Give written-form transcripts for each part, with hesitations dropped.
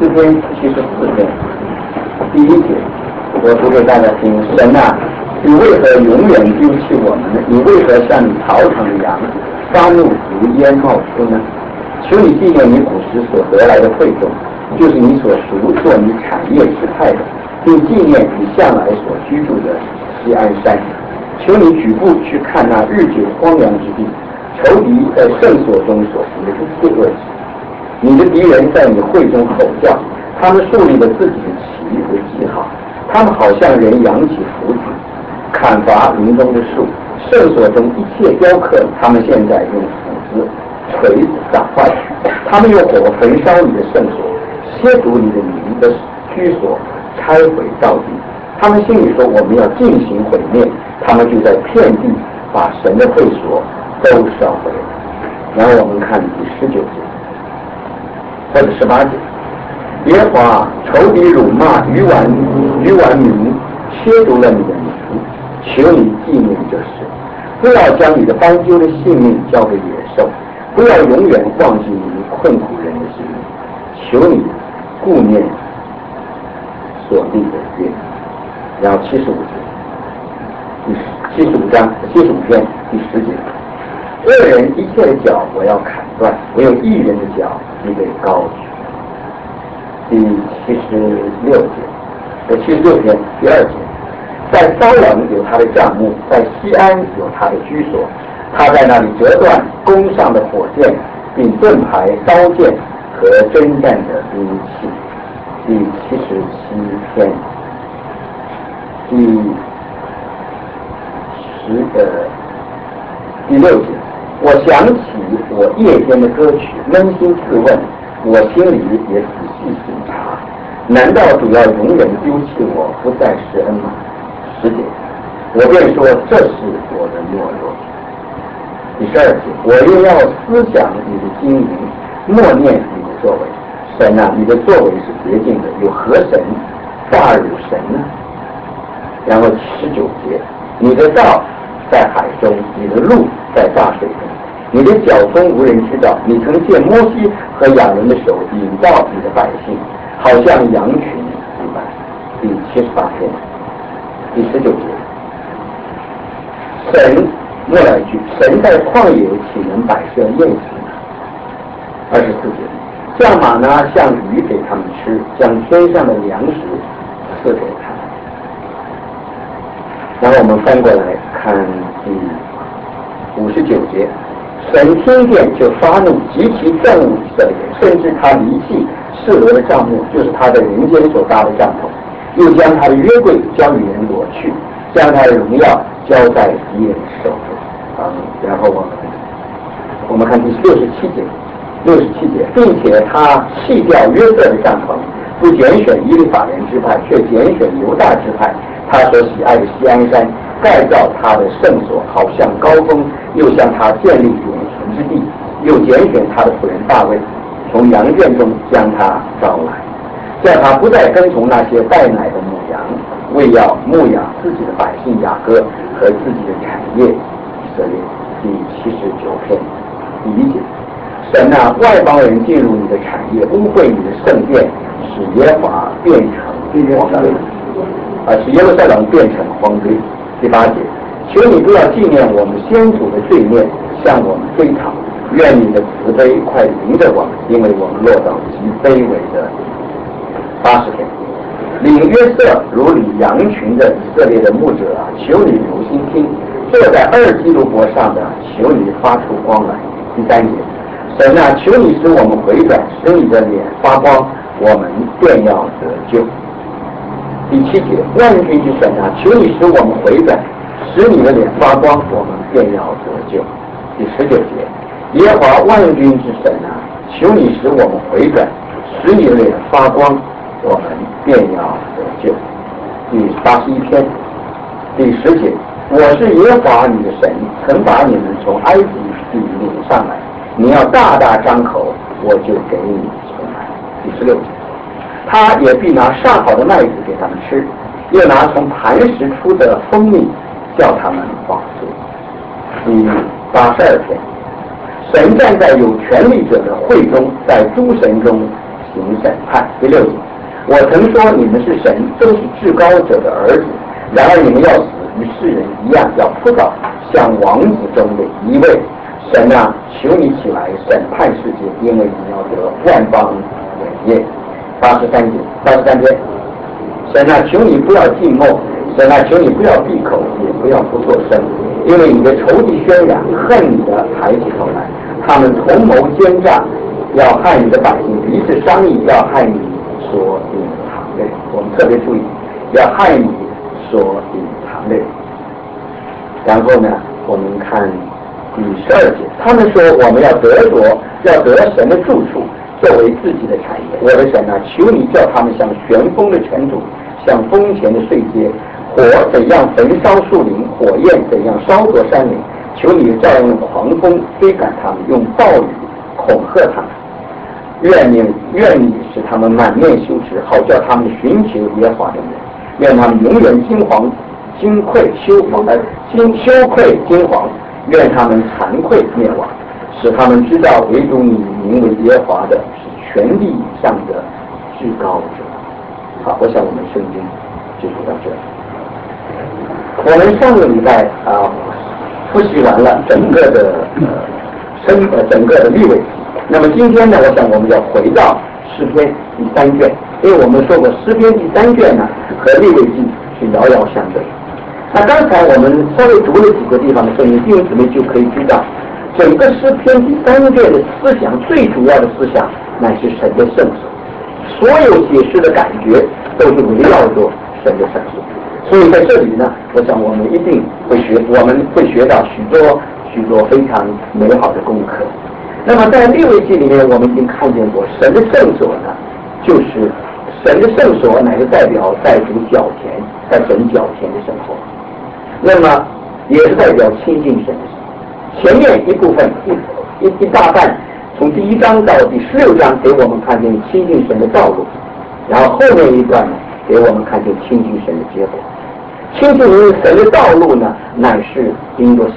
诗篇74篇第1节，我读给大家听：神啊，你为何永远丢弃我们呢？你为何像你草场的羊，发怒如烟冒出呢？求你纪念你古时所得来的惠众，就是你所赎做你产业之派的，并纪念你向来所居住的锡安山。求你举步去看那日久荒凉之地，仇敌在圣所中所行的一切恶事。你的敌人在你会中吼叫，他们树立了自己的旗为记号，他们好像人扬起斧子，砍伐林中的树。圣所中一切雕刻，他们现在用斧子、锤子打坏，他们用火焚烧你的圣所，亵渎你的名的居所，拆毁到底。他们心里说我们要进行毁灭，他们就在遍地把神的会所都烧毁了。然后我们看第19节或者18节，耶和华仇敌辱骂愚顽民，亵渎了你的名，求你纪念这事，不要将你的斑鸠的性命交给野兽，不要永远忘记你困苦人的性命，求你顾念所立的约。然后75篇第10节，恶人一切的脚我要砍断，唯有义人的脚你得高举。第76篇第2节，在骚冷有他的帐幕，在西安有他的居所，他在那里折断弓上的火箭，并盾牌、刀剑和征战的兵器。第77篇第6节，我想起我夜间的歌曲，扪心自问，我心里也仔细审查，难道主要永远丢弃我，不再施恩吗？10节，我便说这是我的懦弱。第12节，我又要思想你的经营，默念你的作为。神啊，你的作为是洁净的，有何神大如神呢？然后19节，你的道在海中，你的路在大水中，你的脚踪无人知道。你曾借摩西和亚伦的手引导你的百姓，好像羊群一般。第78篇第19节，神末来句，神在旷野岂能摆设宴席呢？24节，降马呢像鱼给他们吃，将天上的粮食赐给他们。然后我们翻过来看第59节，神听见就发怒，极其憎恶以色列，甚至他离弃示罗的帐幕，就是他在人间所搭的帐篷，又将他的约柜交与人夺去，将他的荣耀交在敌人手中。然后我们看第67节，并且他弃掉约瑟的帐篷，不拣选以利法人支派，却拣选犹大支派，他所喜爱的锡安山，盖造他的圣所，好像高峰，又向他建立永存之地，又拣选他的仆人大卫，从羊圈中将他招来，叫他不再跟从那些带奶的母羊，为要牧养自己的百姓雅各和自己的产业以色列。第79篇第1节，神啊，外邦人进入你的产业，污秽你的圣殿，使耶和华变成荒堆，使耶路撒冷变成荒堆。第8节，求你不要纪念我们先祖的罪孽，向我们追讨，愿你的慈悲快临着我们，因为我们落到极卑微的。80篇，领约瑟如领羊群的以色列的牧者啊，求你留心听，坐在2基路伯上的，求你发出光来。第3节，神啊，求你使我们回转，使你的脸发光，我们便要得救。第7节，万军之神啊，求你使我们回转，使你的脸发光，我们便要得救。第19节，耶和华万军之神啊，求你使我们回转，使你的脸发光，我们便要得救。第81篇第10节，我是耶和华你的神，曾把你们从埃及地领上来，你要大大张口，我就给你出来。第16节，他也必拿上好的麦子给他们吃，又拿从磐石出的蜂蜜叫他们饱足。第82篇，神站在有权力者的会中，在诸神中行审判。第6节，我曾说你们是神，都是至高者的儿子，然而你们要死，与世人一样，要扑倒，像王子中的一位。神啊，求你起来审判世界，因为你要得万邦伟业。83节，神啊，求你不要静默，神啊，求你不要闭口，也不要不作声，因为你的仇敌宣扬，恨你的抬起头来，他们同谋奸诈，要害你的百姓，彼此商议，要害你所隐藏的。我们特别注意，要害你所隐藏的。然后呢，我们看第12节，他们说我们要得神的住处，作为自己的产业。我的神啊，求你叫他们像旋风的尘土，像风前的碎秸，火怎样焚烧树林，火焰怎样烧灼山岭。求你照样用狂风追赶他们，用暴雨恐吓他们。愿你使他们满面羞耻，好叫他们寻求耶和华的人。愿他们永远惊惶、羞愧、惊惶。愿他们惭愧灭亡，使他们知道唯独你名为耶和华的是权力以上的至高者。好，我想我们圣经就读到这里。我们上个礼拜复习完了整个的利未记。那么今天呢，我想我们要回到诗篇第3卷，因为我们说过诗篇第3卷呢和利未记是遥遥相对。那刚才我们稍微读了几个地方的时候，你弟兄姊妹就可以知道，整个诗篇第3卷的思想，最主要的思想乃是神的圣所，所有解释的感觉都是围绕着神的圣所。所以在这里呢，我想我们一定会学到许多非常美好的功课。那么在利未记里面，我们已经看见过神的圣所呢，就是神的圣所乃是代表在主脚前，在神脚前的生活，那么也是代表亲近神的生活。前面一部分一大半，从第1章到第16章给我们看见亲近神的道路，然后后面一段呢，给我们看见亲近神的结果。亲近神的道路呢，乃是因着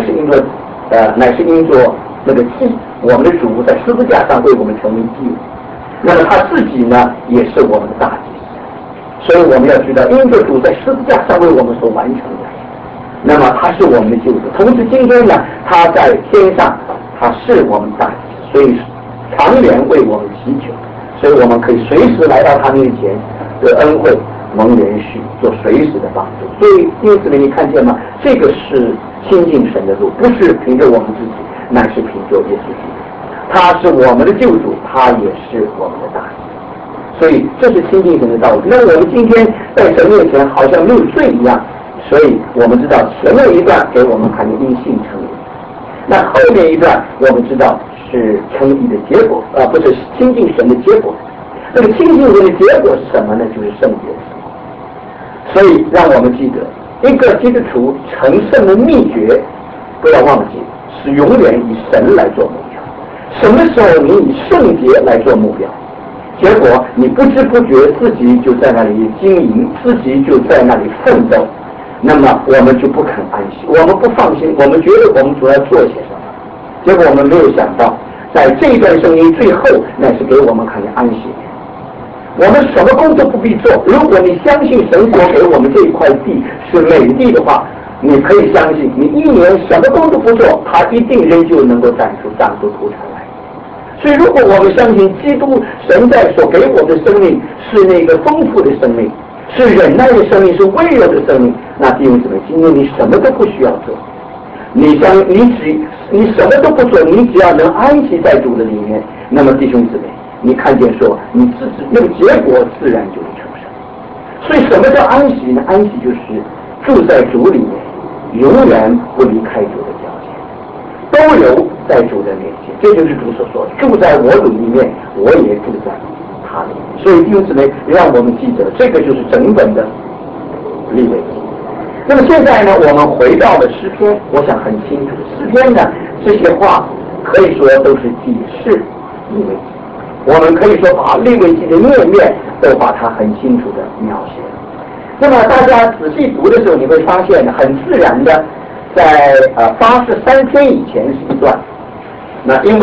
那个祭，我们的主在十字架上为我们成为祭物，那么他自己呢也是我们的大祭司，所以我们要知道，因着主在十字架上为我们所完成的，那么他是我们的救主。同时今天呢，他在天上，他是我们大祭司，所以常年为我们祈求，所以我们可以随时来到他面前得恩惠，蒙连续，做随时的帮助。所以因此呢，你看见吗？这个是亲近神的路，不是凭着我们自己，乃是凭着耶稣基督。他是我们的救主，他也是我们的大祭司。所以这是亲近神的道路。那我们今天在神面前好像没有罪一样，所以我们知道前面一段给我们看见因信称义，那后面一段我们知道是称义的结果，不是亲近神的结果。这个亲近神的结果是什么呢？就是圣洁的生活。所以让我们记得，一个基督徒成圣的秘诀，不要忘记是永远以神来做目标。什么时候你以圣洁来做目标，结果你不知不觉自己就在那里经营，自己就在那里奋斗，那么我们就不肯安息，我们不放心，我们觉得我们主要做些什么，结果我们没有想到，在这一段声音最后乃是给我们看见安息。我们什么工作不必做，如果你相信神所给我们这一块地是美地的话，你可以相信你1年什么工作不做，它一定仍旧能够长出土产来。所以如果我们相信基督神在所给我们的生命是那个丰富的生命，是忍耐的生命，是温柔的生命，那弟兄姊妹，今天你什么都不需要做，你什么都不做，你只要能安息在主的里面，那么弟兄姊妹，你看见说你自己那个结果自然就会成生。所以什么叫安息呢？安息就是住在主里面，永远不离开主的脚前，都留在主的面前。这就是主所说的，住在我里面，我也住在他里面。所以弟兄姊妹，让我们记得，这个就是整本的利未记。那么现在呢，我们回到了诗篇，我想很清楚，诗篇呢这些话可以说都是解释利未记。我们可以说把利未记的面面都把它很清楚的描写。那么大家仔细读的时候，你会发现很自然的，在83天以前是一段，那因为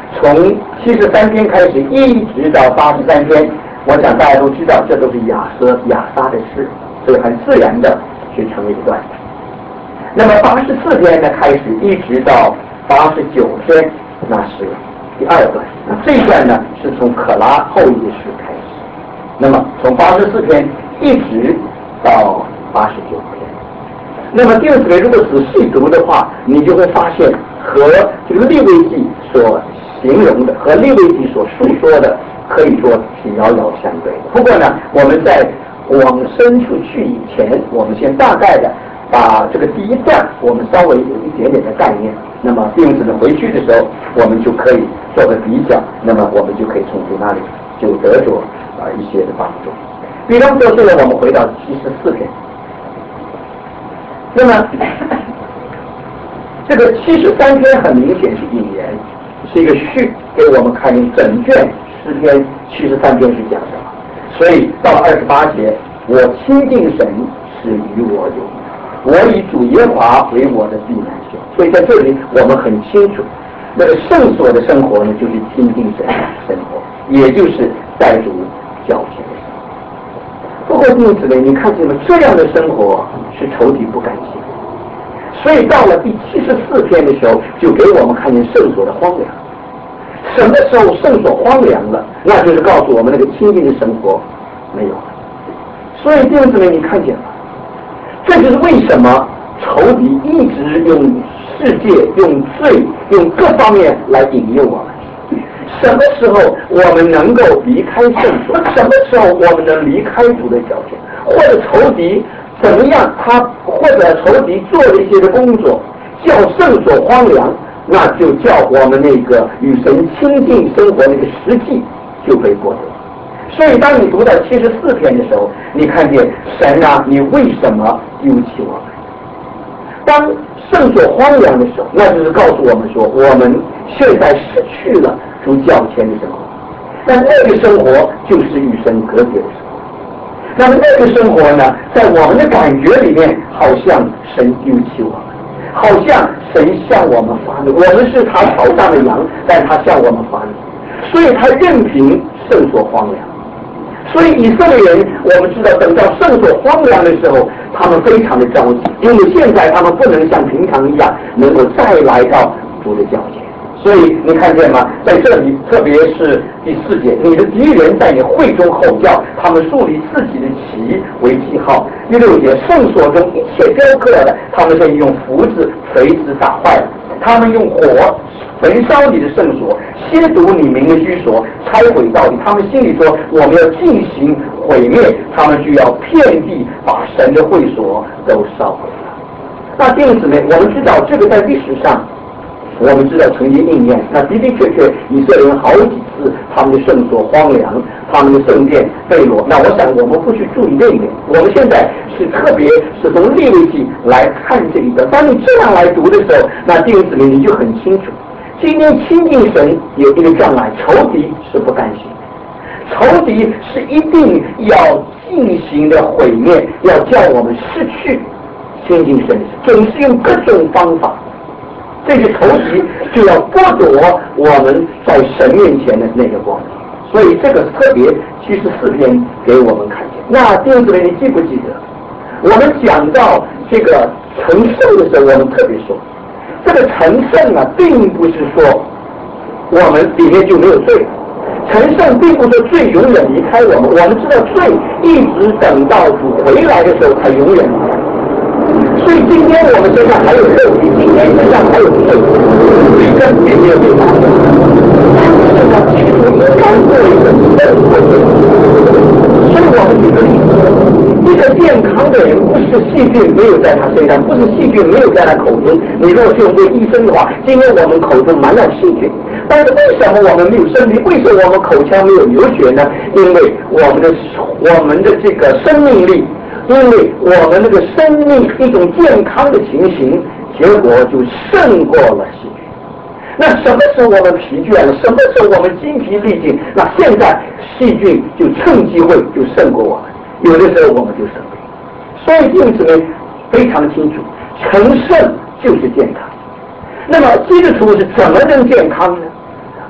从73天开始一直到83天，我想大家都知道，这都是亚撒的事，所以很自然的去成为一段。那么84天呢开始一直到89天，那是第二段。那这一段呢是从可拉后裔的事开始。那么从84天一直到89天。那么弟兄姊妹，如果仔细读的话，你就会发现和这个利未记所形容的和利未记所述说的可以说是遥遥相对的。不过呢，我们在往深处去以前，我们先大概的把这个第一段我们稍微有一点点的概念，那么弟兄姊妹回去的时候，我们就可以做个比较，那么我们就可以从那里就得着一些的帮助。比方说，现在我们回到74篇，那么这个73篇很明显是引言，是一个序，给我们看见整卷诗篇73篇是讲什么。所以到了28节，我亲近神是与我有益，我以主耶和华为我的避难所。所以在这里我们很清楚，那个圣所的生活呢，就是亲近神的生活，也就是在主脚前的生活。不过弟兄姊妹，你看见了这样的生活是仇敌不甘心，所以到了第74篇的时候，就给我们看见圣所的荒凉。什么时候圣所荒凉了，那就是告诉我们那个亲近的生活没有了。所以弟兄姊妹，你看见了，这就是为什么仇敌一直用世界、用罪、用各方面来引诱我们。什么时候我们能够离开圣所？什么时候我们能离开主的脚前？或者仇敌怎么样？或者仇敌做了一些的工作，叫圣所荒凉，那就叫我们那个与神亲近生活那个实际就被剥夺。所以当你读到74篇的时候，你看见神啊，你为什么丢弃我们？当圣所荒凉的时候，那就是告诉我们说，我们现在失去了主脚前的生活。但那个生活就是与神隔绝的生活。那么那个生活呢，在我们的感觉里面，好像神丢弃我们，好像神向我们发怒，我们是他草上的羊，但他向我们发怒，所以他任凭圣所荒凉。所以以色列人，我们知道，等到圣所荒凉的时候，他们非常的着急，因为现在他们不能像平常一样能够再来到主的脚前。所以你看见吗？在这里，特别是第4节，你的敌人在你会中吼叫，他们树立自己的旗为记号。第6节，圣所中一切雕刻的，他们是用斧子、锤子打坏了，他们用火焚烧你的圣所，亵渎你名的居所，拆毁到底。他们心里说，我们要进行毁灭，他们就要遍地把神的会所都烧毁了。那弟兄姊妹，我们知道这个在历史上，我们知道曾经应验。那的的确确，以色列人好几次他们的圣所荒凉，他们的圣殿被掳。那我想我们不去注意这一点，我们现在是特别是从利未记来看这一个。当你这样来读的时候，那弟兄姊妹你就很清楚，今天亲近神有一个障碍，仇敌是不甘心，仇敌是一定要进行的毁灭，要叫我们失去亲近神，总是用各种方法。这个仇敌就要剥夺我们在神面前的那个光明，所以这个特别74篇给我们看见。那弟兄姊妹，你记不记得我们讲到这个成圣的时候，我们特别说，这个成圣啊，并不是说我们里面就没有罪。成圣并不是说罪永远离开我们，我们知道罪一直等到主回来的时候才永远离开。所以今天我们身上还有肉体，今天身上还有罪，罪根也没有被打破。但是呢，其实应该做一个生活的。所以我们举个例子，一个健康的人，不是细菌没有在他身上，不是细菌没有在他口中。你如果是用对医生的话，今天我们口中满了细菌，但是为什么我们没有生病？为什么我们口腔没有流血呢？因为我们的这个生命力。因为我们那个生命一种健康的情形，结果就胜过了细菌。那什么时候我们疲倦了？什么时候我们精疲力尽？那现在细菌就趁机会就胜过我们，有的时候我们就生病。所以弟兄姊妹非常清楚，成圣就是健康。那么基督徒是怎么能健康呢？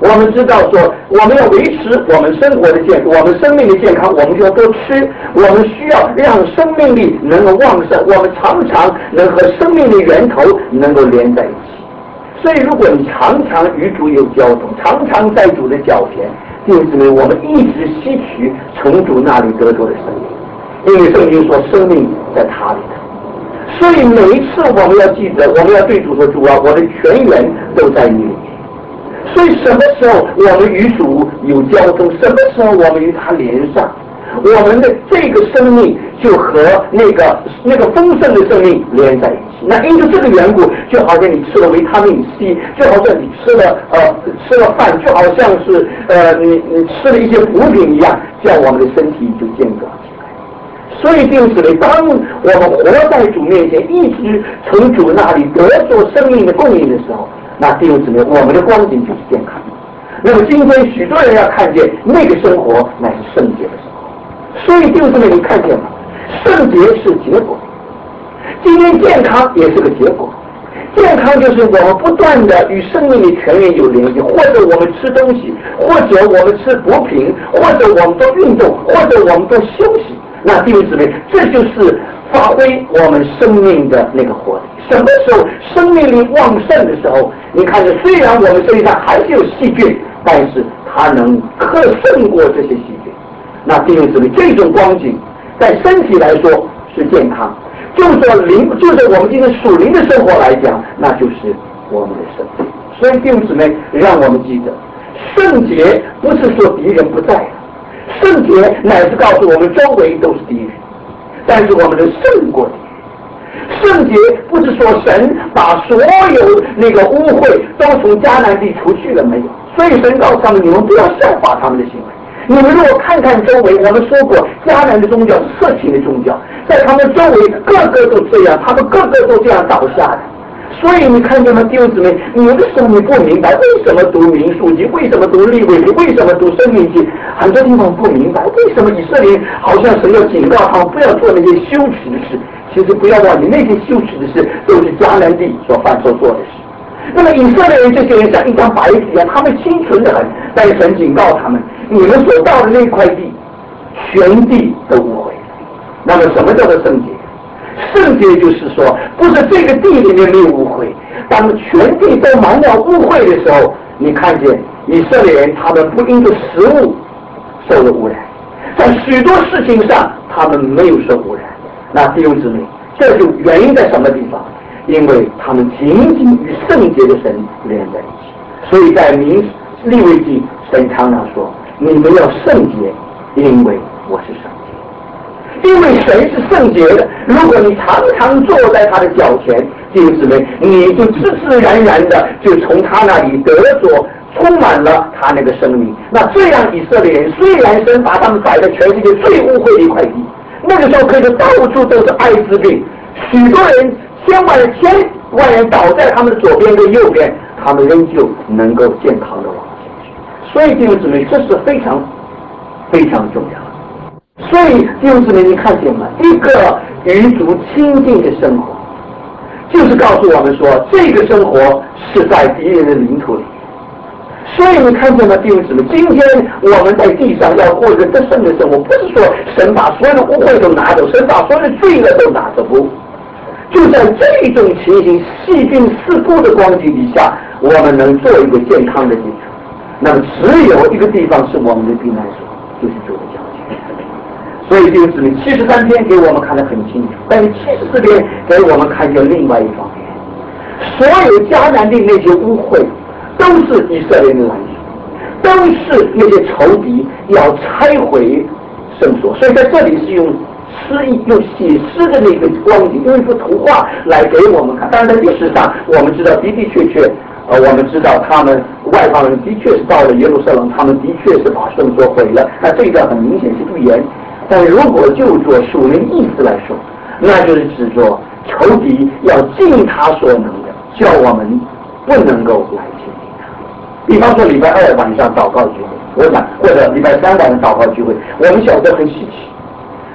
我们知道说，我们要维持我们生活的我们生命的健康，我们就要多吃，我们需要让生命力能够旺盛，我们常常能和生命的源头能够连在一起。所以如果你常常与主有交通，常常在主的脚前，弟兄姊妹，我们一直吸取从主那里得着的生命，因为圣经说生命在他里头。所以每一次我们要记得，我们要对主说，主啊，我的全员都在你里面。所以什么时候我们与主有交通，什么时候我们与他连上，我们的这个生命就和那个丰盛的生命连在一起。那因为这个缘故，就好像你吃了维他命 C， 就好像你吃了饭，就好像是你吃了一些补品一样，叫我们的身体就健壮起来。所以就是呢，当我们活在主面前，一直从主那里得着生命的供应的时候，那弟兄姊妹，我们的光景就是健康。那么今天许多人要看见那个生活乃是圣洁的生活，所以弟兄姊妹，你看见吗？圣洁是结果，今天健康也是个结果。健康就是我们不断的与生命的泉源有联系，或者我们吃东西，或者我们吃补品，或者我们做运动，或者我们做休息。那弟兄姊妹，这就是发挥我们生命的那个活力。什么时候生命力旺盛的时候，你看着虽然我们身上还是有细菌，但是它能克胜过这些细菌。那弟兄姊妹，这种光景在身体来说是健康，就是我们今天属灵的生活来讲，那就是我们的生命。所以弟兄姊妹，让我们记得，圣洁不是说敌人不在了，圣洁乃是告诉我们周围都是敌人，但是我们能胜过敌人。圣洁不是说神把所有那个污秽都从迦南地除去了没有，所以神告诉他们，你们不要效法他们的行为。你们如果看看周围，我们说过迦南的宗教是色情的宗教，在他们周围个个都这样，他们个个都这样倒下的。所以你看见吗，弟兄姊妹，有的时候你不明白为什么读民数记，为什么读利未记，为什么读申命记，很多地方不明白为什么以色列好像神要警告他们不要做那些羞耻的事。其实不要忘记，那些羞耻的事都是迦南地所做的事。那么以色列人这些人像一张白纸一样，他们清纯的很，但是神警告他们，你们所到的那块地，全地都污秽。那么什么叫做圣洁？圣洁就是说，不是这个地里面没有污秽，当全地都满了污秽的时候，你看见以色列人他们不因着食物受了污染，在许多事情上他们没有受污染。那弟兄姊妹，这就原因在什么地方？因为他们紧紧与圣洁的神连在一起。所以在利未记，神常常说，你们要圣洁，因为我是圣洁。因为神是圣洁的，如果你常常坐在他的脚前，弟兄姊妹，你就自自然然的就从他那里得着充满了他那个生命。那这样以色列人虽然神把他们摆在全世界最污秽的一块地，那个时候可以说到处都是艾滋病，许多人千万人倒在他们的左边跟右边，他们仍旧能够健康的往前去。所以弟兄姊妹，这是非常非常重要的。所以弟兄姊妹，你看见吗？一个与主亲近的生活，就是告诉我们说，这个生活是在敌人的领土里。所以你看见吗，弟兄姊妹，今天我们在地上要过一个得胜的生活，不是说神把所有的污秽都拿走，神把所有的罪恶都拿走，不，就在这种情形细菌四顾的光景底下，我们能做一个健康的基础。那么只有一个地方是我们的避难所，就是主的脚前。所以弟兄姊妹，73篇给我们看得很清楚，但是74篇给我们看见另外一方面，所有迦南地那些污秽都是以色列的来源，都是那些仇敌要拆毁圣所。所以在这里是用写诗的那个光景，用一幅图画来给我们看。当然在历史上我们知道的确我们知道他们外邦人的确是到了耶路撒冷，他们的确是把圣所毁了，那这个很明显是预言。但如果就做属灵意思来说，那就是指着仇敌要尽他所能的，叫我们不能够来亲近他。比方说礼拜2晚上祷告聚会，我想或者礼拜3晚上祷告聚会，我们晓得很稀奇。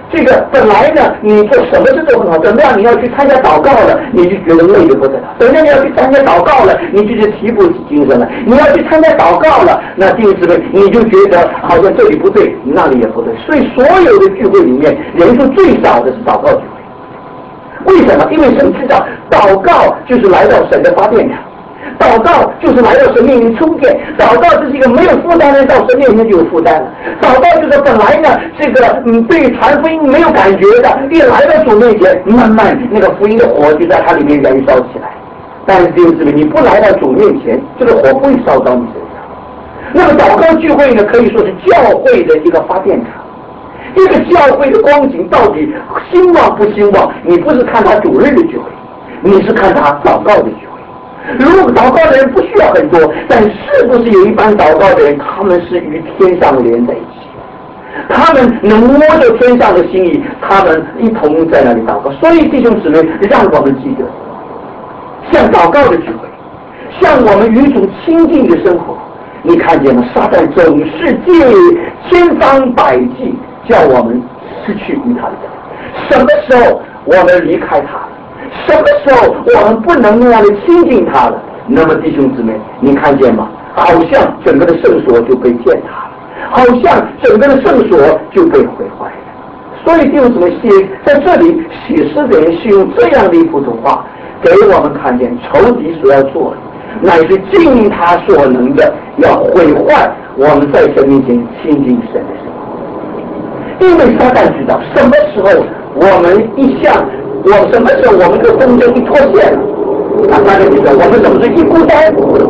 这个本来呢，你做什么事都很好，等到你要去参加祷告了，你就觉得累得不得了；等到你要去参加祷告了，你就提不起精神了；你要去参加祷告了，那弟兄姊妹，你就觉得好像这里不对，那里也不对。所以所有的聚会里面，人数最少的是祷告聚会。为什么？因为神知道，祷告就是来到神的发电厂。祷告就是来到神面前充电，祷告就是一个没有负担的人到神面前就有负担了。祷告就是本来呢，这个对传福音没有感觉的，一来到主面前，慢慢那个福音的火就在它里面燃烧起来。但是弟兄姊妹，你不来到主面前，这个火不会烧到你身上。那么祷告聚会呢，可以说是教会的一个发电厂。一个教会的光景到底兴旺不兴旺，你不是看他主日的聚会，你是看他祷告的聚会。如果祷告的人不需要很多，但是不是有一班祷告的人，他们是与天上连在一起，他们能摸着天上的心意，他们一同在那里祷告。所以弟兄姊妹，让我们记得，像祷告的聚会，像我们与主亲近的生活，你看见吗？撒旦总是借千方百计叫我们失去与他的交流。什么时候我们离开他了？什么时候我们不能那样的亲近他了？那么弟兄姊妹，你看见吗？好像整个的圣所就被践踏了，好像整个的圣所就被毁坏了。所以弟兄姊妹，在这里写诗的人是用这样的一幅图画，给我们看见仇敌所要做的，乃是尽他所能的要毁坏我们在神面前亲近神的生活。因为撒旦知道什么时候我们什么时候我们的风筝一脱线了，大家知道我们什么时候一孤单，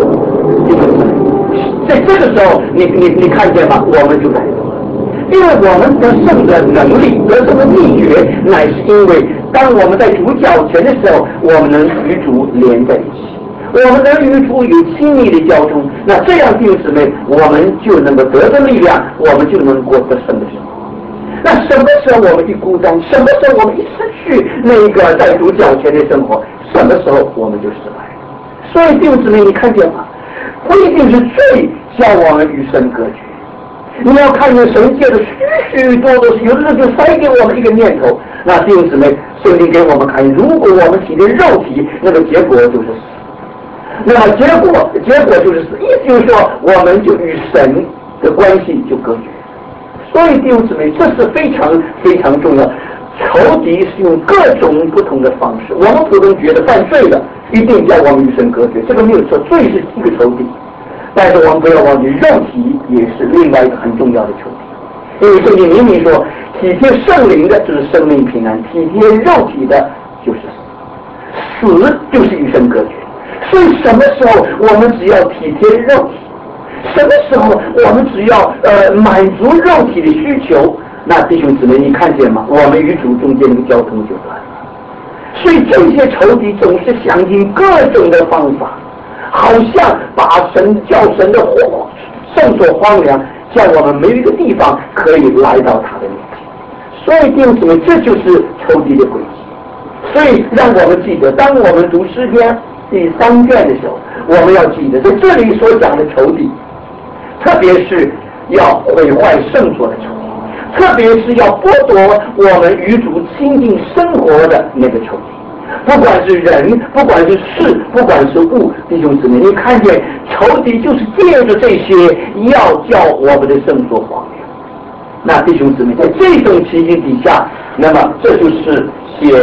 在这个时候你看见吗？我们就来了。因为我们得胜的能力，得胜的秘诀，乃是因为当我们在主脚前的时候，我们能与主连在一起，我们能与主有亲密的交通。那这样弟兄姊妹，我们就能够得着力量，我们就能过得胜的生活。那什么时候我们一孤单，什么时候我们一失去那个在主脚前的生活，什么时候我们就失败了。所以弟兄姊妹，你看见吗？不一定是罪叫我们与神隔绝，你要看见神界的许许多多，有的时候就塞给我们一个念头。那弟兄姊妹，圣经给我们看，如果我们体内肉体，那个结果就是死。那么结果就是死，意思就是说，我们就与神的关系就隔绝。所以弟兄姊妹，这是非常非常重要。仇敌是用各种不同的方式，我们普通觉得犯罪了，一定叫我们与神隔绝，这个没有错，罪是一个仇敌。但是我们不要忘记，肉体也是另外一个很重要的仇敌。因为圣经明明说，体贴圣灵的就是生命平安，体贴肉体的就是死，死就是与神隔绝。所以什么时候我们只要体贴肉体，什么时候我们只要满足肉体的需求，那弟兄姊妹，你看见吗？我们与主中间的交通就断了。所以这些仇敌总是想尽各种的方法，好像把叫神的圣所荒凉，叫我们没有一个地方可以来到他的面前。所以弟兄姊妹，这就是仇敌的诡计。所以让我们记得，当我们读诗篇第3卷的时候，我们要记得，在这里所讲的仇敌，特别是要毁坏圣所的仇敌，特别是要剥夺我们与主亲近生活的那个仇敌。不管是人，不管是事，不管是物，弟兄姊妹，你看见仇敌就是借着这些要叫我们的圣所荒凉。那弟兄姊妹，在这种情形底下，那么这就是写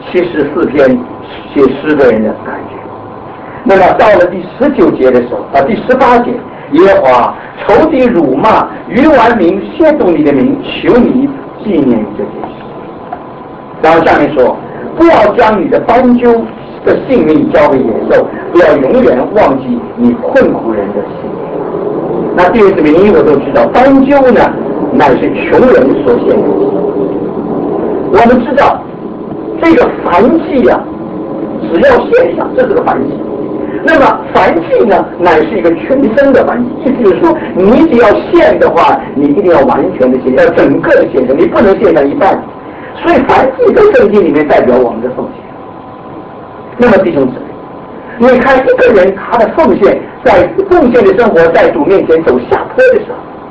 74篇写诗的人的感觉。那么到了第19节的时候，第18节，耶和华仇敌辱骂愚顽民亵渎你的名，求你纪念这件事。然后下面说，不要将你的斑鸠的性命交给野兽，不要永远忘记你困苦人的性命。那弟兄姊妹，你我都知道，斑鸠呢乃是穷人所献的。我们知道这个燔祭啊，只要献上，这是个燔祭。那么燔祭呢，乃是一个全身的燔祭，意思就是说，你只要献的话，你一定要完全的献，要整个的献上，你不能献上一半。所以燔祭在圣经里面代表我们的奉献。那么弟兄姊妹，你看一个人他的奉献，在奉献的生活在主面前走下坡的时候，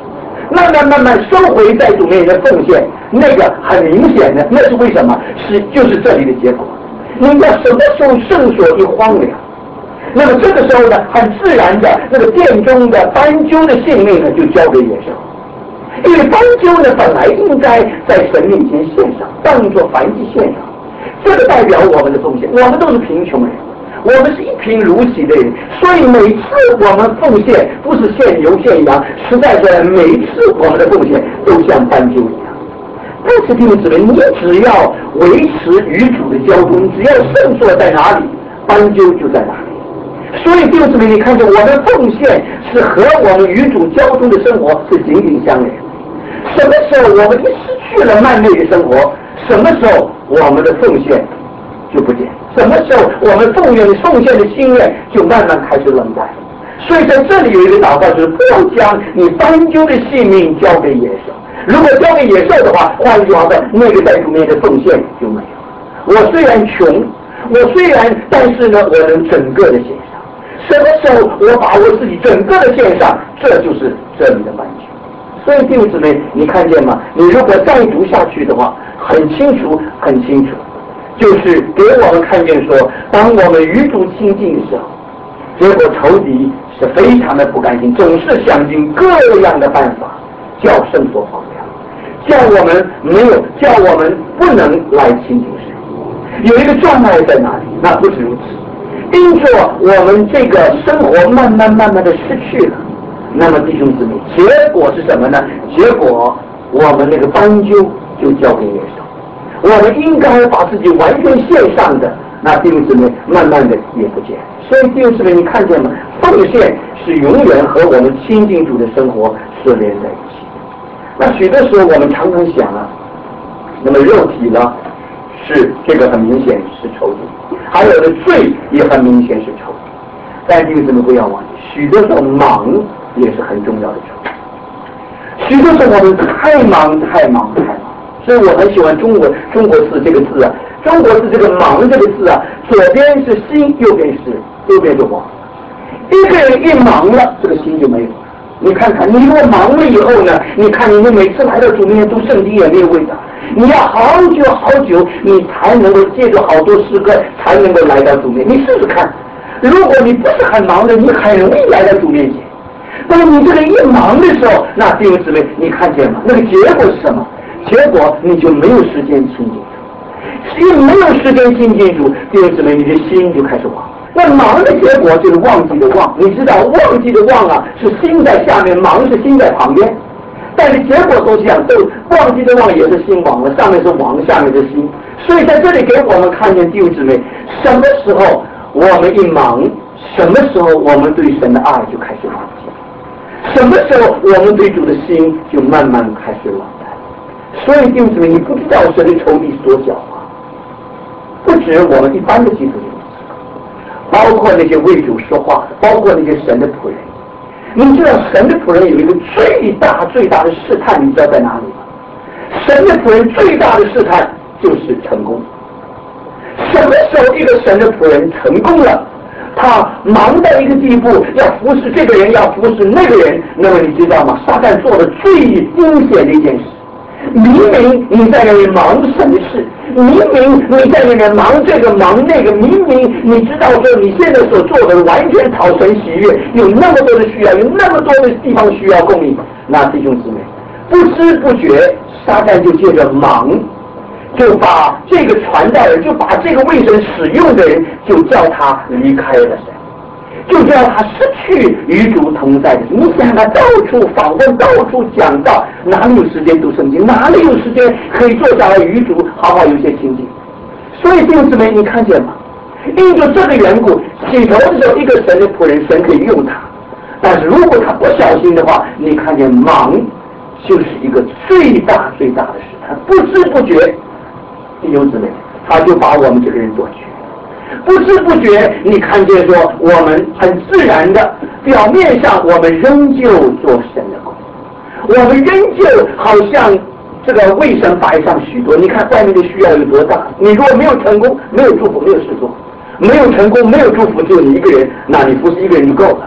慢慢收回在主面前的奉献，那个很明显的，那是为什么？就是这里的结果。你要什么时候圣所一荒凉，那么这个时候呢，很自然的，那个殿中的斑鸠的性命呢，就交给野兽。因为斑鸠呢，本来应该在神面前献上，当作燔祭献上，这个代表我们的奉献。我们都是贫穷人，我们是一贫如洗的人，所以每次我们奉献不是献牛献羊，实在是每一次我们的奉献都像斑鸠一样。但是弟兄姊妹，你只要维持与主的交通，只要圣所在哪里，斑鸠就在哪里。所以弟兄姊妹，你看见我们奉献是和我们与主交通的生活是紧紧相连。什么时候我们一失去了慢内的生活，什么时候我们的奉献就不见，什么时候我们奉献的心愿就慢慢开始冷淡。所以在这里有一个祷告，就是不要将你斑鸠的性命交给野兽。如果交给野兽的话，换句话说，那个在主面的奉献就没有。我虽然穷，但是呢，我能整个的献上。什么时候我把我自己整个的献上，这就是这里的斑鸠。所以弟兄姊妹，你看见吗？你如果再读下去的话，很清楚，就是给我们看见说，当我们与主亲近的时候，结果仇敌是非常的不甘心，总是想尽各样的办法，叫圣所荒凉，叫我们不能来亲近神。有一个障碍在哪里？那不止如此，因着我们这个生活慢慢的失去了，那么弟兄姊妹，结果是什么呢？结果我们那个斑鸠就交给野兽。我们应该把自己完全献上的，那弟兄姊妹慢慢的也不见。所以弟兄姊妹，你看见吗？奉献是永远和我们亲近主的生活是连在一起。那许多时候我们常常想啊，那么肉体呢是这个很明显是仇敌，还有的罪也很明显是仇敌。但弟兄姊妹不要忘记，许多时候忙也是很重要的仇敌。许多时候我们太忙，所以我很喜欢中国字这个字啊，中国字这个忙这个字啊，左边是心，右边是忘。一个人一忙了，这个心就没有了。你看看，你如果忙了以后呢，你看你每次来到主面前读圣经也没有味道，你要好久，你才能够借着好多诗歌才能够来到主面前。你试试看，如果你不是很忙的，你很容易来到主面前。但是你这个一忙的时候，那弟兄姊妹，你看见吗？那个结果是什么？结果你就没有时间亲近主，因为没有时间亲近主，弟兄姊妹，你的心就开始忘。那忙的结果就是忘记的忘，你知道忘记的忘啊，是心在下面，忙是心在旁边，但是结果都是这样，都忘记的忘也是心忘了，上面是王，下面是心。所以在这里给我们看见弟兄姊妹，什么时候我们一忙，什么时候我们对神的爱就开始忘记，什么时候我们对主的心就慢慢开始冷淡。所以弟兄姊妹，你不知道神的仇敌是多狡猾，不止我们一般的基督徒，包括那些为主说话的，包括那些神的仆人。你知道神的仆人有一个最大的试探，你知道在哪里吗？神的仆人最大的试探就是成功。什么时候一个神的仆人成功了，他忙到一个地步，要服侍这个人，要服侍那个人，那么你知道吗？撒旦做的最阴险的一件事，明明你在那里忙神的事，明明你在那里忙这个忙那个，明明你知道说你现在所做的完全讨神喜悦，有那么多的需要，有那么多的地方需要供应，那弟兄姊妹，不知不觉撒旦就借着忙，就把这个传道人，就把这个为神使用的人，就叫他离开了神，就叫他失去与主同在的。你想他到处访问，到处讲道，哪里有时间读圣经？哪里有时间可以坐下来与主好好有些亲近？所以弟兄姊妹，你看见吗？因着这个缘故，起头的时候一个神的仆人，神可以用他，但是如果他不小心的话，你看见忙就是一个最大的试探，不知不觉弟兄姊妹，他就把我们这个人夺去。不知不觉你看见说我们很自然的表面上我们仍旧做神的工，我们仍旧好像这个为神摆上许多。你看外面的需要有多大，你如果没有成功，没有祝福，没有事做，没有成功，没有祝福，只有你一个人，那你服侍一个人就够了。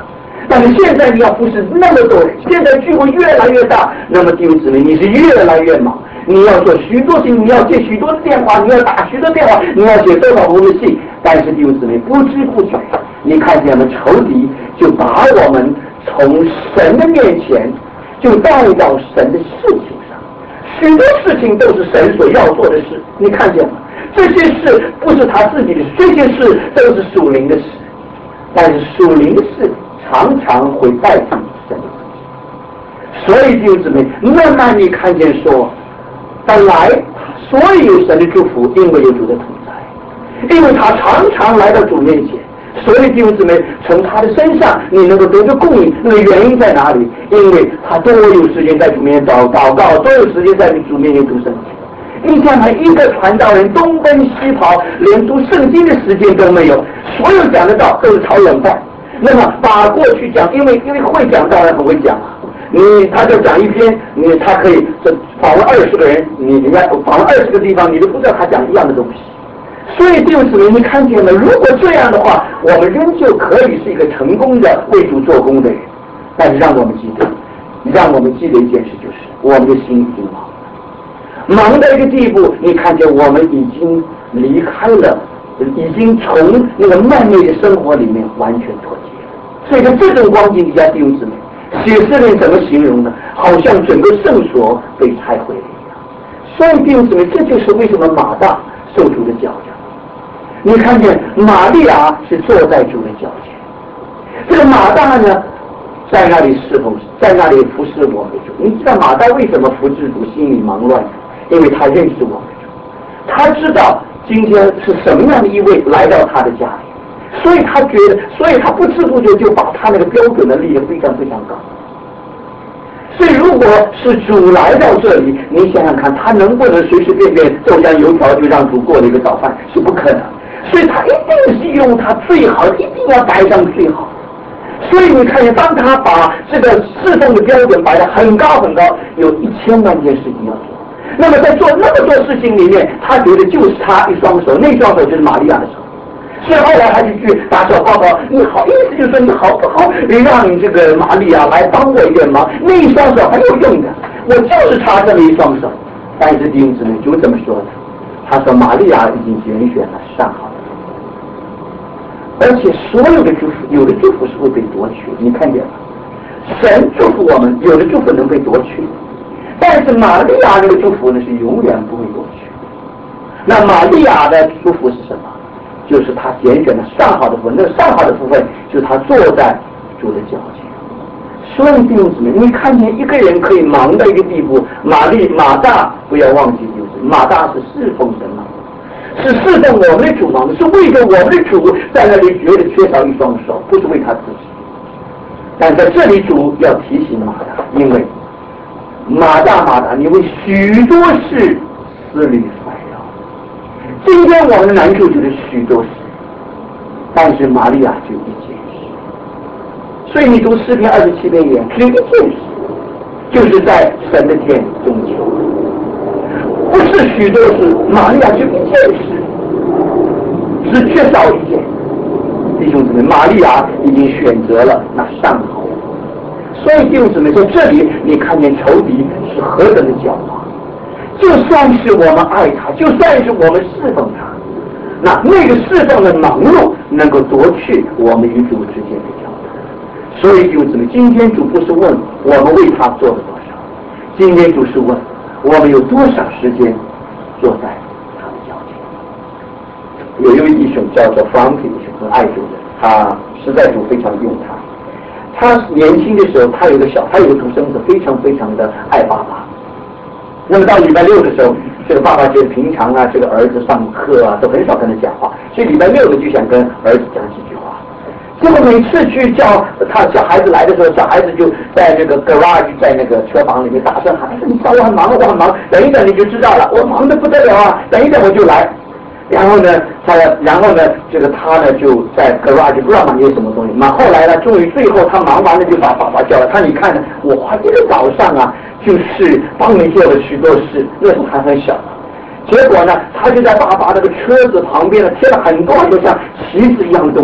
但是现在你要不是那么多人，现在聚会越来越大，那么弟兄姊妹，你是越来越忙，你要做许多事，你要接许多的电话，你要打许多电话，你要写多少封的信。但是弟兄姊妹，不知不觉，你看见了仇敌就把我们从神的面前就带到神的事情上，许多事情都是神所要做的事，你看见吗？这些事不是他自己的事，这些事都是属灵的事，但是属灵的事常常会代替神的事。所以弟兄姊妹，慢慢你看见说，本来所有神的祝福，因为有主的同在，因为他常常来到主面前，所以弟兄姊妹，从他的身上你能够得到供应，那个原因在哪里？因为他多有时间在主面前祷告，多有时间在主面前读圣经。你想想，一个传道人东奔西跑，连读圣经的时间都没有，所有讲的道都是炒冷饭。那么把过去讲，因为会讲道人很会讲啊，他就讲一篇，他可以访问20个人，人家访问20个地方，你都不知道他讲一样的东西。所以弟兄姊妹，你看见了，如果这样的话，我们仍旧可以是一个成功的为主做工的人。但是让我们记得一件事，就是我们的心已经忙到一个地步，你看见我们已经离开了，已经从那个漫昧的生活里面完全脱节了。所以在这种光景底下，弟兄姊妹，写诗人怎么形容呢？好像整个圣所被拆毁了一样。所以弟兄姊妹，这就是为什么马大受主的脚着。你看见玛利亚是坐在主的脚前，这个马大呢，在那里侍奉，在那里服侍我们主。你知道马大为什么服侍主心里忙乱？因为他认识我们主，他知道今天是什么样的一位来到他的家里，所以他觉得，所以他不知不觉就把他那个标准的立得非常非常高。所以如果是主来到这里，你想想看，他能不能随随便便豆浆油条就让主过了一个早饭？是不可能。所以他一定是用他最好的，一定要摆上最好的。所以你看见，当他把这个侍奉的标准摆得很高很高，有1000万件事情要做。那么在做那么多事情里面，他觉得就是他一双手，那双手就是玛利亚的手。所以后来他就去打小报告，你好意思就说你好不好让你这个玛利亚来帮我一点忙？那一双手很有用的，我就是差这么一双手。但是弟兄姊妹，主怎么说呢？他说玛利亚已经拣选了上好的，而且所有的祝福，有的祝福是会被夺取的。你看见吗？神祝福我们，有的祝福能被夺取，但是玛利亚这个祝福呢是永远不会夺取。那玛利亚的祝福是什么？就是他拣选了上好的部分，那上好的部分就是他坐在主的脚前。所以弟兄姊妹，你看见一个人可以忙到一个地步，马大不要忘记，就是马大是侍奉神忙，是侍奉我们的主忙，是为着我们的主在那里觉得缺少一双手，不是为他自己。但在这里主要提醒马大，因为马大，你为许多事思虑烦扰。今天我们的难处就是许多事，但是玛利亚就一件事。所以你读诗篇27篇也只有一件事，就是在神的殿中求，不是许多事，玛利亚就一件事，只缺少一件。弟兄姊妹，玛利亚已经选择了那上好的。所以弟兄姊妹，在这里你看见仇敌是何等的狡猾。就算是我们爱他，就算是我们侍奉他，那个侍奉的忙碌能够夺去我们与主之间的交流。所以弟兄姊妹，今天主不是问我们为他做了多少，今天主是问我们有多少时间坐在他的脚前。有一位弟兄叫做 Frank 弟兄，很爱主的，他实在主非常用他。他年轻的时候，他有个独生子，非常非常的爱爸爸。那么到礼拜6的时候，这个爸爸觉得平常这个儿子上课都很少跟他讲话，所以礼拜6的就想跟儿子讲几句话。结果每次去叫他小孩子来的时候，小孩子就在这个 garage， 在那个车房里面大声喊：“你说我很忙，我很忙，等一等你就知道了，我忙得不得了啊，等一等我就来。”然后呢，这个他呢就在 garage 不知道忙些什么东西。后来呢，终于最后他忙完了，就把爸爸叫了。你看呢，我花一个早上就是帮你做了许多事，那时候还很小。结果呢，他就在爸爸那个车子旁边贴了很多就像旗子一样的东西。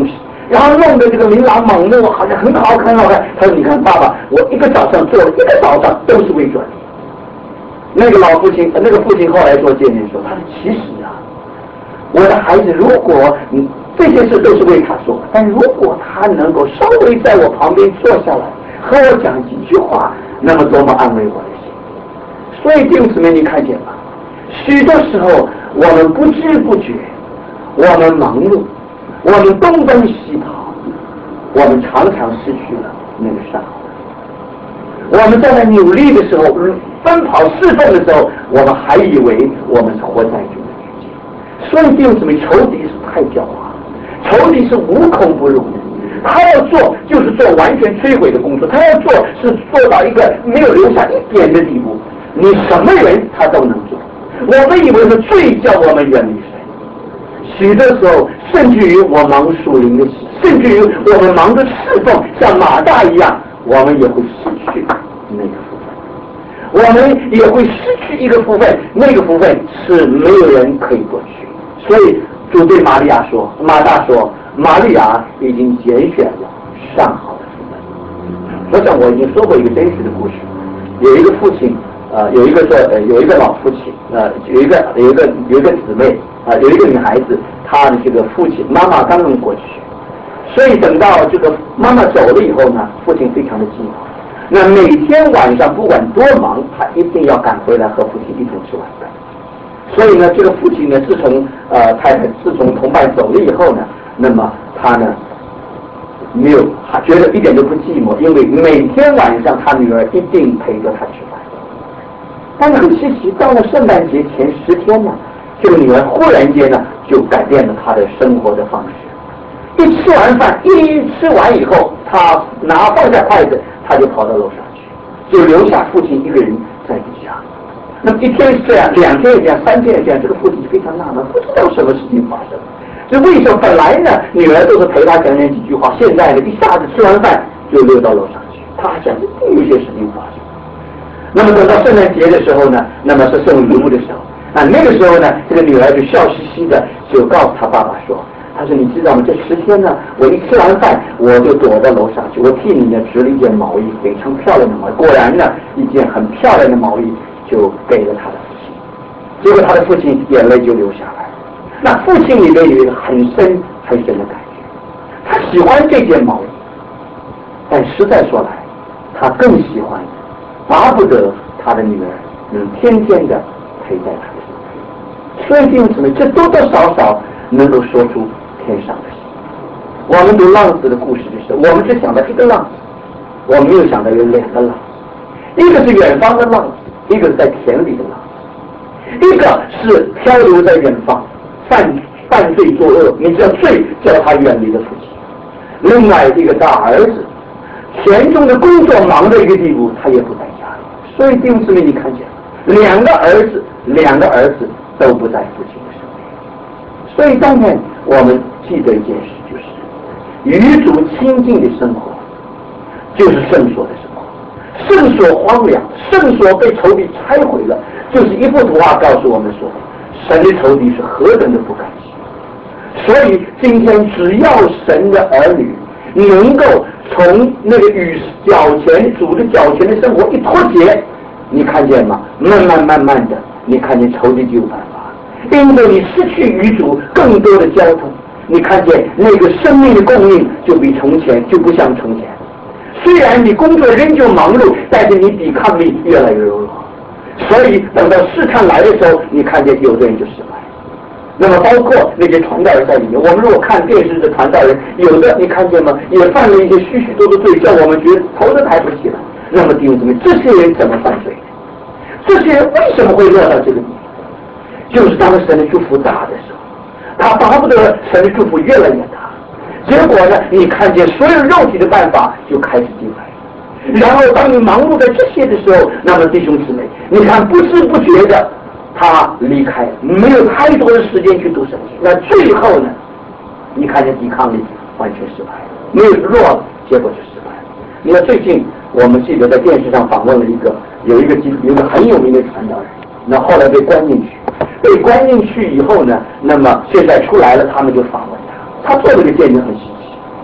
然后弄得这个琳琅满目，好像很好看很好看。他说：“你看爸爸，我一个早上做了一个早上都是为着你。”那个父亲后来做见面说：“他说其实啊，我的孩子，如果这些事都是为他做，但如果他能够稍微在我旁边坐下来和我讲几句话，那么多么安慰我的心。”所以弟兄姊妹，你看见吗？许多时候我们不知不觉，我们忙碌，我们东奔西跑，我们常常失去了那个上好。我们在那努力的时候，奔跑侍奉的时候，我们还以为我们是活在主的面前。所以弟兄姊妹，仇敌是太狡猾，仇敌是无孔不入的。他要做就是做完全摧毁的工作，他要做是做到一个没有留下一点的地步。你什么人他都能做。我们以为是罪叫我们远离神，许多时候甚至于我忙属灵的事，甚至于我们忙着侍奉，像马大一样，我们也会失去那个福分，我们也会失去一个福分，那个福分是没有人可以夺取。所以主对马大说，玛利亚已经拣选了上好的福分。我想我已经说过一个真实的故事，有一个父亲。有一个老父亲，有一个姊妹，有一个女孩子，她的这个父亲妈妈刚刚过去，所以等到这个妈妈走了以后呢，父亲非常的寂寞。那每天晚上不管多忙，他一定要赶回来和父亲一同吃晚饭。所以呢，这个父亲呢，自从同伴走了以后呢，那么他呢没有觉得一点都不寂寞，因为每天晚上他女儿一定陪着他吃饭。但是很稀奇，到了圣诞节前10天呢，这个女儿忽然间呢就改变了她的生活的方式。一吃完饭，一吃完以后，她放下筷子，她就跑到楼上去，就留下父亲一个人在底下。那么1天是这样，2天也这样，3天也这样，这个父亲非常纳闷，不知道什么事情发生。这为什么本来呢女儿都是陪他讲几句话，现在呢一下子吃完饭就溜到楼上去？他想一定有些事情发生。那么等到圣诞节的时候呢，那么是送礼物的时候，那个时候呢，这个女儿就笑嘻嘻的就告诉她爸爸说，她说你知道吗？这10天呢，我一吃完饭我就躲到楼上去，我替你呢织了一件毛衣，非常漂亮的毛衣。果然呢，一件很漂亮的毛衣就给了他的父亲，结果他的父亲眼泪就流下来。那父亲里面有一个很深的感觉，他喜欢这件毛衣，但实在说来，他更喜欢。巴不得他的女儿能天天的陪在他的身边。所以弟兄姊妹，这多多少少能够说出天上的心。我们读浪子的故事的时候，我们只想到一个浪子，我们没有想到有2个浪子，一个是远方的浪子，一个是在田里的浪子。一个是漂流在远方犯罪作恶，你知道罪叫他远离了父亲。另外一个大儿子，田中的工作忙到一个地步，他也不在家里。所以弟兄姊妹，你看见2个儿子都不在父亲的身边。所以当天我们记得一件事，就是与主亲近的生活就是圣所的生活。圣所荒凉，圣所被仇敌拆毁了，就是一幅图画告诉我们说，神的仇敌是何等的不甘心。所以今天只要神的儿女能够从那个与主的脚前的生活一脱节，你看见吗？慢慢的，你看见仇敌就有办法，因为你失去与主更多的交通，你看见那个生命的供应就比从前就不像从前。虽然你工作仍旧忙碌，但是你抵抗力越来越弱。所以等到试探来的时候，你看见有的人就失败。那么包括那些传道人在里面，我们如果看电视的传道人，有的你看见吗？也犯了一些许多的罪，叫我们觉得头都抬不起来。那么弟兄姊妹，这些人怎么犯罪？这些人为什么会落到这个地步？就是当神的祝福大的时候，他巴不得神的祝福越来越大。结果呢，你看见所有肉体的办法就开始进来。然后当你忙碌在这些的时候，那么弟兄姊妹，你看不知不觉的他离开，没有太多的时间去读圣经。那最后呢，你看见抵抗力完全失败了，没有弱了，结果就失败了。你看最近我们记得在电视上访问了有一个很有名的传道人，那后来被关进去以后呢，那么现在出来了，他们就访问他做了个见证很稀奇。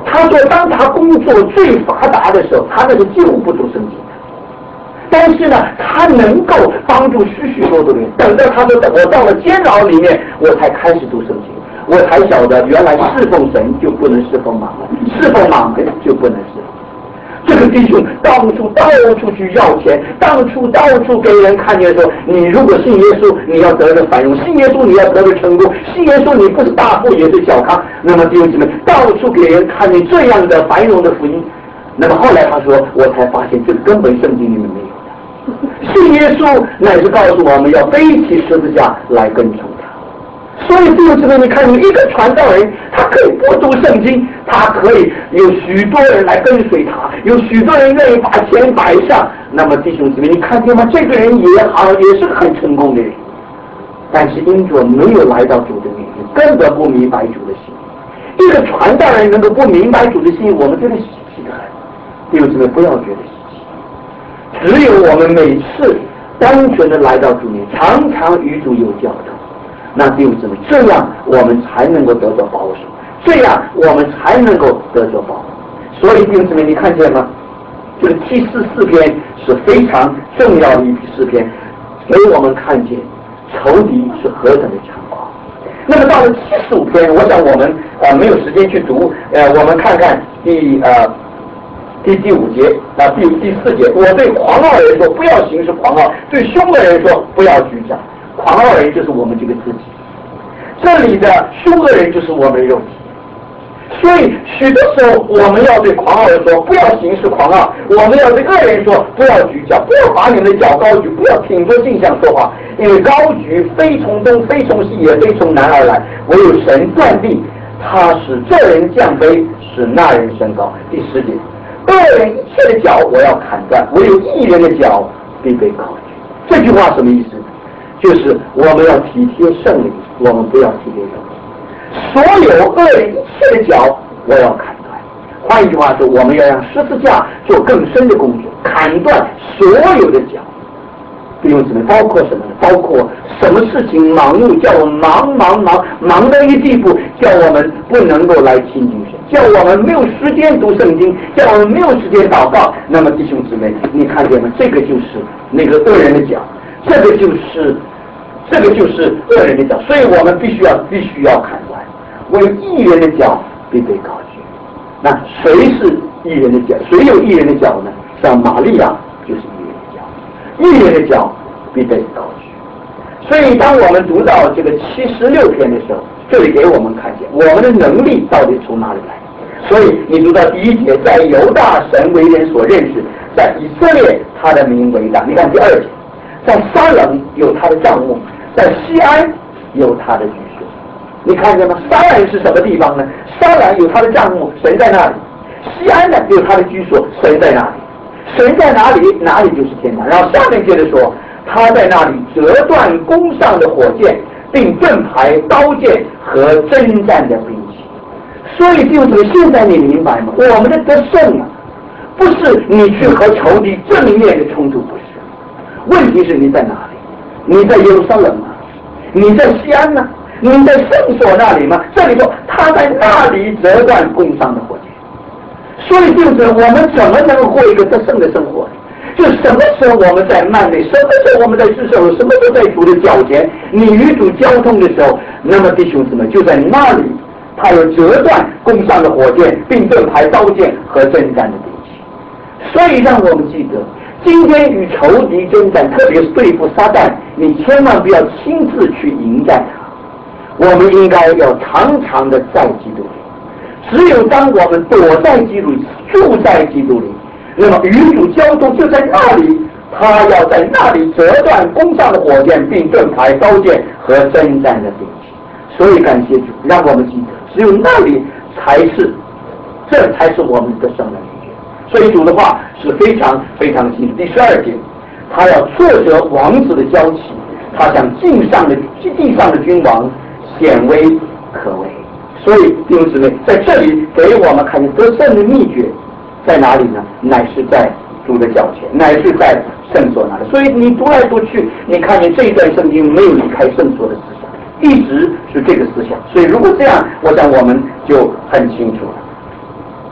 他说当他工作最发达的时候，他那是几乎不读圣经的。但是呢，他能够帮助许许多多的人。等到他说我到了监牢里面，我才开始读圣经，我才晓得原来侍奉神就不能侍奉马门，侍奉马门就不能侍奉。这个弟兄到处去要钱，到处给人看见说，你如果信耶稣，你要得着繁荣；信耶稣，你要得着成功；信耶稣，你不是大富也是小康。那么弟兄姊妹，到处给人看见这样的繁荣的福音。那么后来他说，我才发现这根本圣经里面没有。信耶稣乃是告诉我们要背起十字架来跟从他。所以弟兄姊妹，你看，你一个传道人，他可以不读圣经，他可以有许多人来跟随他，有许多人愿意把钱摆上。那么弟兄姊妹，你看见吗？这个人也是很成功的人，但是因着没有来到主的面前，根本不明白主的心。一个传道人能够不明白主的心，我们真的稀奇的很。弟兄姊妹，不要觉得只有我们每次单纯的来到主面，常常与主有交通，那弟兄姊妹，这样我们才能够得到保守，这样我们才能够得到保护。所以弟兄姊妹，你看见吗？这个74篇是非常重要的一批诗篇，给我们看见仇敌是何等的猖狂。那么到了75篇，我想我们没有时间去读，我们看看第5节第4节，我对狂傲人说不要行事狂傲，对凶恶人说不要举奖。狂傲人就是我们这个自己，这里的凶恶人就是我们肉体。所以许多时候我们要对狂傲人说不要行事狂傲，我们要对恶人说不要举脚，不要把你们的脚高举，不要挺着镜像说话，因为高举非从东非从西也非从南而来，唯有神断定，他使这人降卑，使那人升高。第10节，恶人一切的脚我要砍断，唯有义人的脚必被高举。这句话什么意思？就是我们要体贴圣灵，我们不要体贴圣灵。所有恶人一切的脚我要砍断。换一句话说，我们要让十字架做更深的工作，砍断所有的脚。弟兄姊妹，包括什么呢？包括什么事情忙碌，叫我们忙到一个地步，叫我们不能够来亲近神，叫我们没有时间读圣经，叫我们没有时间祷告。那么弟兄姊妹，你看见吗？这个就是那个恶人的脚，这个就是恶人的脚，所以我们必须要砍断。为义人的脚必被高举。那谁是义人的脚？谁有义人的脚呢？像玛利亚就是义人的脚必被高举。所以当我们读到这个76篇的时候，这里给我们看见我们的能力到底从哪里来。所以你读到第1节，在犹大神为人所认识，在以色列他的名为大。你看第2节，在撒冷有他的帐幕，在西安有他的居所。你看见吗？撒冷是什么地方呢？撒冷有他的帐幕，神在那里；西安呢有他的居所，神在那里。神在哪里，哪里就是天堂。然后下面接着说，他在那里折断弓上的火箭，并盾牌、刀剑和征战的兵器。所以弟兄姊妹，现在你明白吗？我们的得胜啊，不是你去和仇敌正面的冲突，不是。问题是你在哪里？你在耶路撒冷吗？你在西安呢？你在圣所那里吗？这里说他在那里折断弓上的火箭。所以就是我们怎么能过一个得胜的生活？就什么时候我们在慢内，什么时候我们在世上，什么时候在主的脚前，你与主交通的时候，那么弟兄姊妹就在那里，他有折断弓上的火箭，并盾牌、刀剑和征战的兵器。所以让我们记得，今天与仇敌征战，特别是对付撒旦，你千万不要亲自去迎战他，我们应该要常常的在基督里。只有当我们躲在基督里，住在基督里，那么与主交通就在那里，他要在那里折断弓上的火箭，并盾牌、刀剑和征战的兵器。所以感谢主，让我们记得，只有那里这才是我们的胜的秘诀。所以主的话是非常非常清楚。第12节，他要挫折王子的骄气，他向地上的君王显威可畏。所以弟兄姊妹，在这里给我们看见得胜的秘诀在哪里呢？乃是在主的脚前，乃是在圣所那里。所以你读来读去，你看见这一段圣经没有离开圣所的思想，一直是这个思想。所以如果这样，我想我们就很清楚了。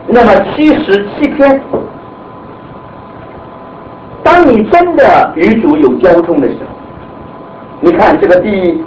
那么77天，当你真的与主有交通的时候，你看这个第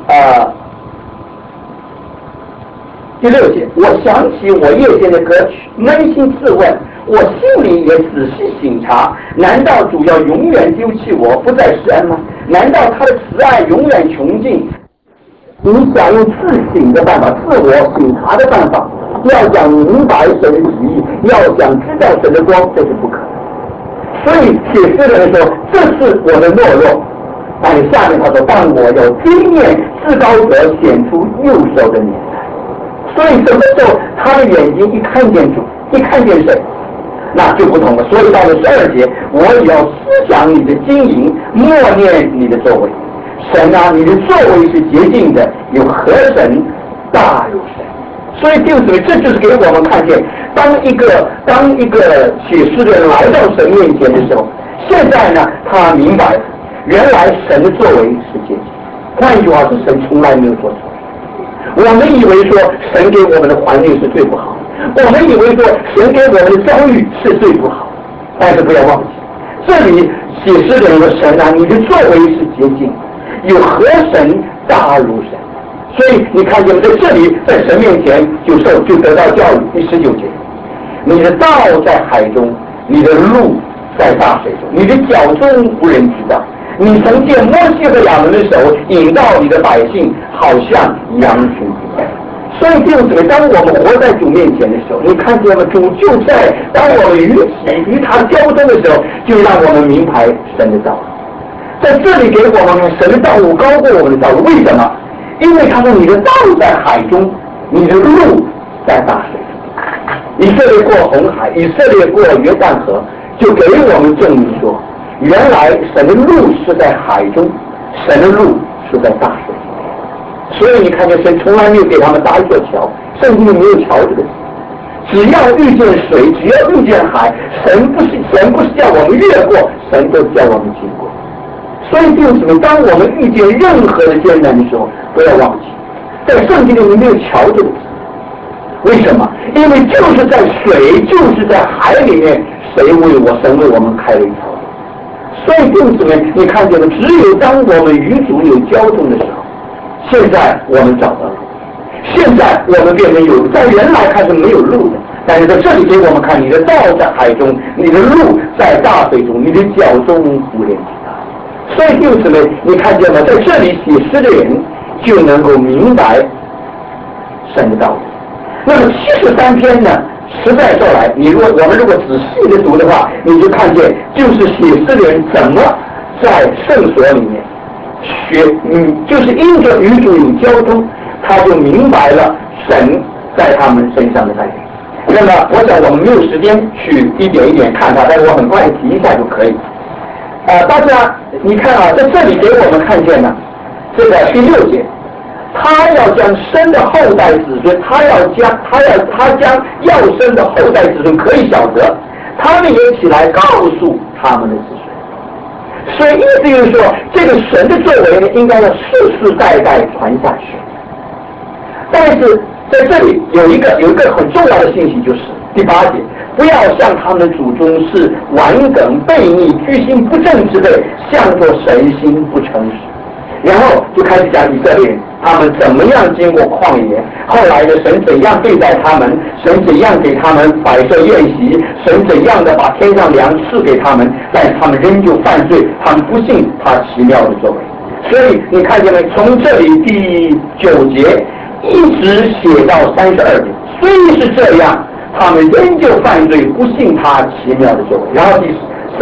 6节，我想起我夜间的歌曲，扪心自问，我心里也仔细省察，难道主要永远丢弃我，不再施恩吗？难道他的慈爱永远穷尽？你想用自省的办法，自我省察的办法，要想明白神的旨意，要想知道神的光，这是不可能。所以写诗人说，这是我的懦弱。但是下面他说，但我有经验至高者显出右手的年代。所以什么时候他的眼睛一看见主，一看见神，那就不同了。所以到了12节，我也要思想你的经营，默念你的作为。神啊，你的作为是洁净的，有何神大如神？所以就是这就是给我们看见，当一个写诗的人来到神面前的时候，现在呢，他明白原来神的作为是洁净。换一句话是，神从来没有做错。我们以为说神给我们的环境是最不好，我们以为说神给我们的遭遇是最不好，但是不要忘记，这里写诗的人说，神啊，你的作为是洁净，有何神大如神？所以你看见了，在这里在神面前就得到教育。第19节，你的道在海中，你的路在大水中，你的脚中无人知道。你曾借摩西和亚伦的手引导你的百姓，好像羊群一样。所以就是当我们活在主面前的时候，你看见了主就在当我们与他交通的时候，就让我们明白神的道路。在这里给我们神的道路高过我们的道路，为什么？因为他说你的道在海中，你的路在大水中。以色列过红海，以色列过约旦河，就给我们证明说，原来神的路是在海中，神的路是在大水中。所以你看见神从来没有给他们搭一座桥，圣经里没有桥这个字。只要遇见水，只要遇见海，神不是叫我们越过，神就叫我们经过。所以弟兄姊妹，当我们遇见任何的艰难的时候，不要忘记，在圣经里面没有桥这个字。为什么？因为就是在水，就是在海里面，神为我们开了一条路。所以弟兄姊妹，你看见了，只有当我们与主有交通的时候，现在我们找到路，现在我们变成有路，在原来看是没有路的，但是在这里给我们看，你的道在海中，你的路在大水中，你的脚中无人知道。所以弟兄姊妹，你看见吗？在这里写诗的人就能够明白神的道理。那么73篇呢，实在说来，我们如果仔细的读的话，你就看见就是写诗的人怎么在圣所里面就是因着与主有交通，他就明白了神在他们身上的带领。那么我想我们没有时间去一点一点看它，但是我很快提一下就可以。大家你看啊，在这里给我们看见呢，这个第6节，他要将生的后代子孙，他将要生的后代子孙可以晓得，他们也起来告诉他们的子孙。所以意思就是说，这个神的作为呢，应该要世世代代传下去。但是在这里有一个很重要的信息，就是第8节，不要像他们祖宗是顽梗悖逆居心不正之辈，向作神心不诚实。然后就开始讲以色列人他们怎么样经过旷野，后来呢，神怎样对待他们，神怎样给他们摆设宴席，神怎样的把天上粮赐给他们，但是他们仍旧犯罪，他们不信他奇妙的作为。所以你看见没？从这里第9节一直写到32节，虽是这样，他们仍旧犯罪，不信他奇妙的作为。然后第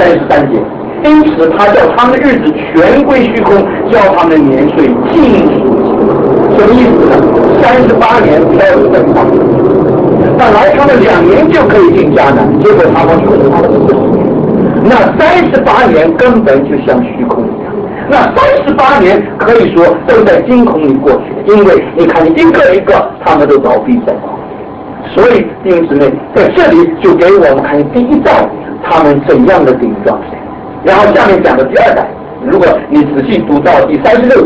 33节，因此他叫他们的日子全归虚空，叫他们的年岁尽数尽。什么意思呢？38年漂流在旷野，本来他们2年就可以进迦南，结果他们用了他们40年，那38年根本就像虚空一样。那38年可以说都在惊恐里过去的，因为你看一个一个他们都倒闭在旷野。所以弟兄姊妹，在这里就给我们看第一代他们怎样的顶撞神。然后下面讲的第2代，如果你仔细读到第36节，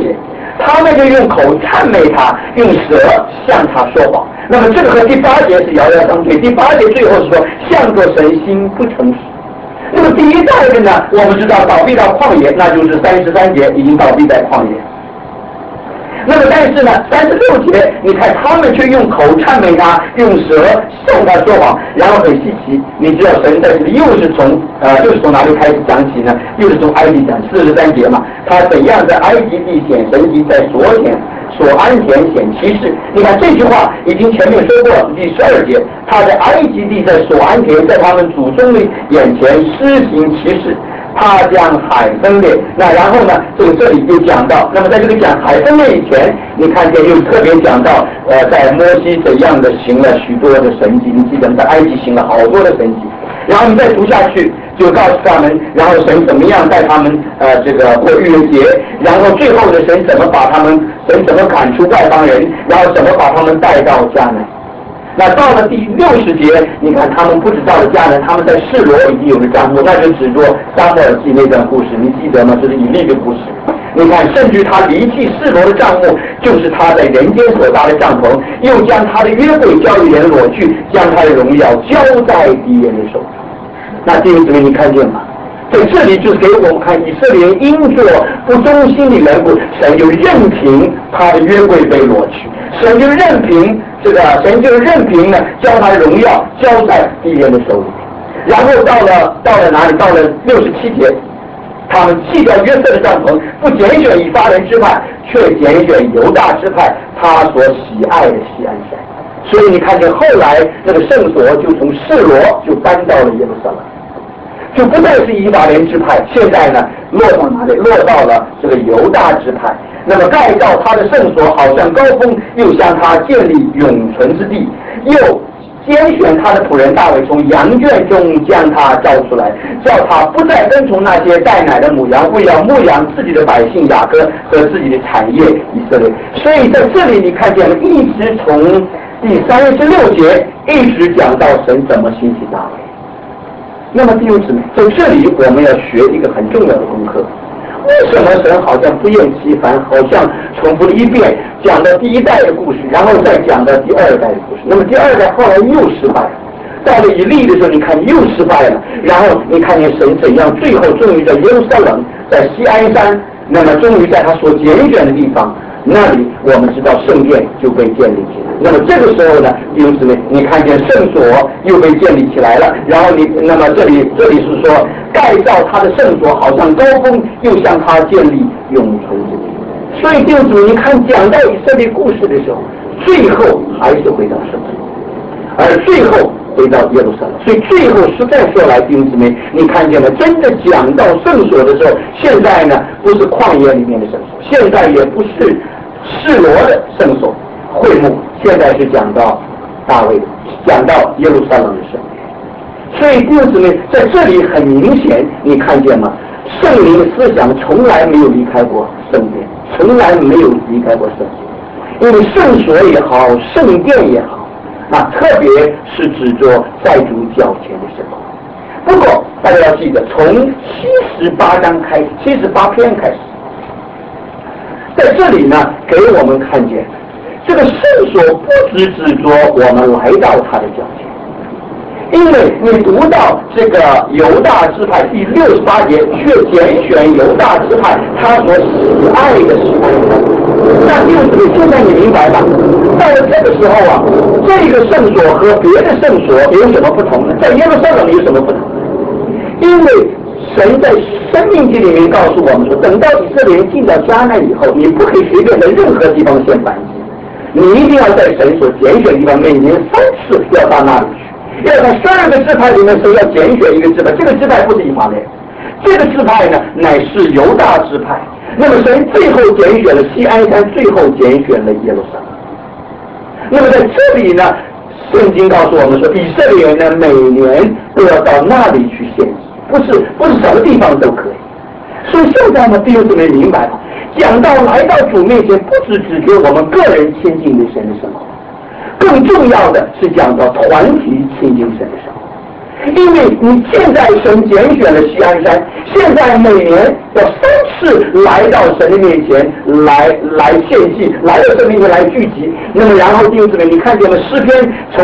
他们就用口谄媚他，用舌向他说谎。那么这个和第8节是遥遥相对。第8节最后是说，向着神心不诚实。那么第一代的呢，我们知道倒闭到旷野，那就是33节已经倒闭在旷野。那么但是呢，36节你看他们却用口谄媚他，用舌向他说谎，然后很稀奇，你知道神在这里又是从哪里开始讲起呢？又是从埃及讲43节嘛，他怎样在埃及地显神迹，在所安田显奇事。你看这句话已经前面说过了，第12节，他在埃及地在所安田，在他们祖宗的眼前施行奇事。他将海分裂，那然后呢？这里就讲到，那么在这个讲海分裂以前，你看见又特别讲到，在摩西怎样的行了许多的神迹，你记得在埃及行了好多的神迹，然后你再读下去，就告诉他们，然后神怎么样带他们过逾越节，然后最后的神怎么赶出外邦人，然后怎么把他们带到迦南。那到了第60节，你看他们不止到了迦南，他们在示罗已经有了帐幕，那就指着撒母耳记那段故事，你记得吗？这是以利的故事。你看，甚至他离弃示罗的帐幕，就是他在人间所搭的帐篷，又将他的约柜交与人裸去，将他的荣耀交在敌人的手中。那弟兄姊妹，你看见吗？在这里就是给我们看以色列人因做不忠心的缘故，神就任凭他的约柜被裸去，神就任凭呢，将他的荣耀交在敌人的手里。然后到了哪里？到了67节，他们弃掉约瑟的帐篷，不拣选以法莲支派，却拣选犹大支派，他所喜爱的锡安山。所以你看见后来那个圣所就从示罗就搬到了耶路撒冷，就不再是以法莲支派，现在呢落到哪里？落到了这个犹大支派。那么盖造他的圣所，好像高峰，又向他建立永存之地，又拣选他的仆人大卫，从羊圈中将他招出来，叫他不再跟从那些带奶的母羊，为要牧养自己的百姓雅各和自己的产业以色列。所以在这里你看见了，一直从第36节一直讲到神怎么兴起大卫。那么弟兄姊妹，在这里我们要学一个很重要的功课。为什么神好像不厌其烦，好像重复了一遍，讲到第一代的故事，然后再讲到第二代的故事？那么第二代后来又失败了，到了以利的时候，你看又失败了，然后你看见神怎样，最后终于在耶路撒冷，在锡安山，那么终于在他所拣选的地方，那里我们知道圣殿就被建立起来。那么这个时候呢，弟兄姊妹，你看见圣所又被建立起来了，然后那么这里是说盖造他的圣所，好像高峰，又向他建立永存之地。所以弟兄姊妹，你看讲到以色列故事的时候，最后还是回到圣所，而最后回到耶路撒冷。所以最后实在说来，弟兄姊妹，你看见了，真的讲到圣所的时候，现在呢不是旷野里面的圣所，现在也不是示罗的圣所会幕，现在是讲到大卫，讲到耶路撒冷的圣殿。所以弟兄姊妹，在这里很明显，你看见吗？圣灵的思想从来没有离开过圣殿，从来没有离开过圣殿，因为圣所也好，圣殿也好，特别是指着在主脚前的生活。不过大家要记得，从78章开始，78篇开始，在这里呢，给我们看见这个圣所不只指着我们来到他的脚前，因为你读到这个犹大支派第68节，却拣选犹大支派他所喜爱的锡安山。那弟兄姊妹，现在你明白吧？到了这个时候啊，这个圣所和别的圣所有什么不同呢？在耶路撒冷有什么不同呢？因为神在申命记里面告诉我们说，等到以色列人进到迦南以后，你不可以随便在任何地方献燔祭，你一定要在神所拣选的地方，每年3次要到那里去，要在12个支派里面神要拣选一个支派，这个支派不是以法莲，这个支派呢乃是犹大支派。那么神最后拣选了锡安山，最后拣选了耶路撒冷。那么在这里呢，圣经告诉我们说，以色列人呢每年都要到那里去献祭，不是什么地方都可以。所以现在呢，弟兄姊妹明白了，讲到来到主面前，不只指给我们个人亲近的神的生活，更重要的是讲到团体亲近神的生活。 因为你现在神拣选了锡安山，现在每年要3次来到神的面前来献祭，来到神面前来聚集。那么然后弟兄姊妹，你看见了诗篇从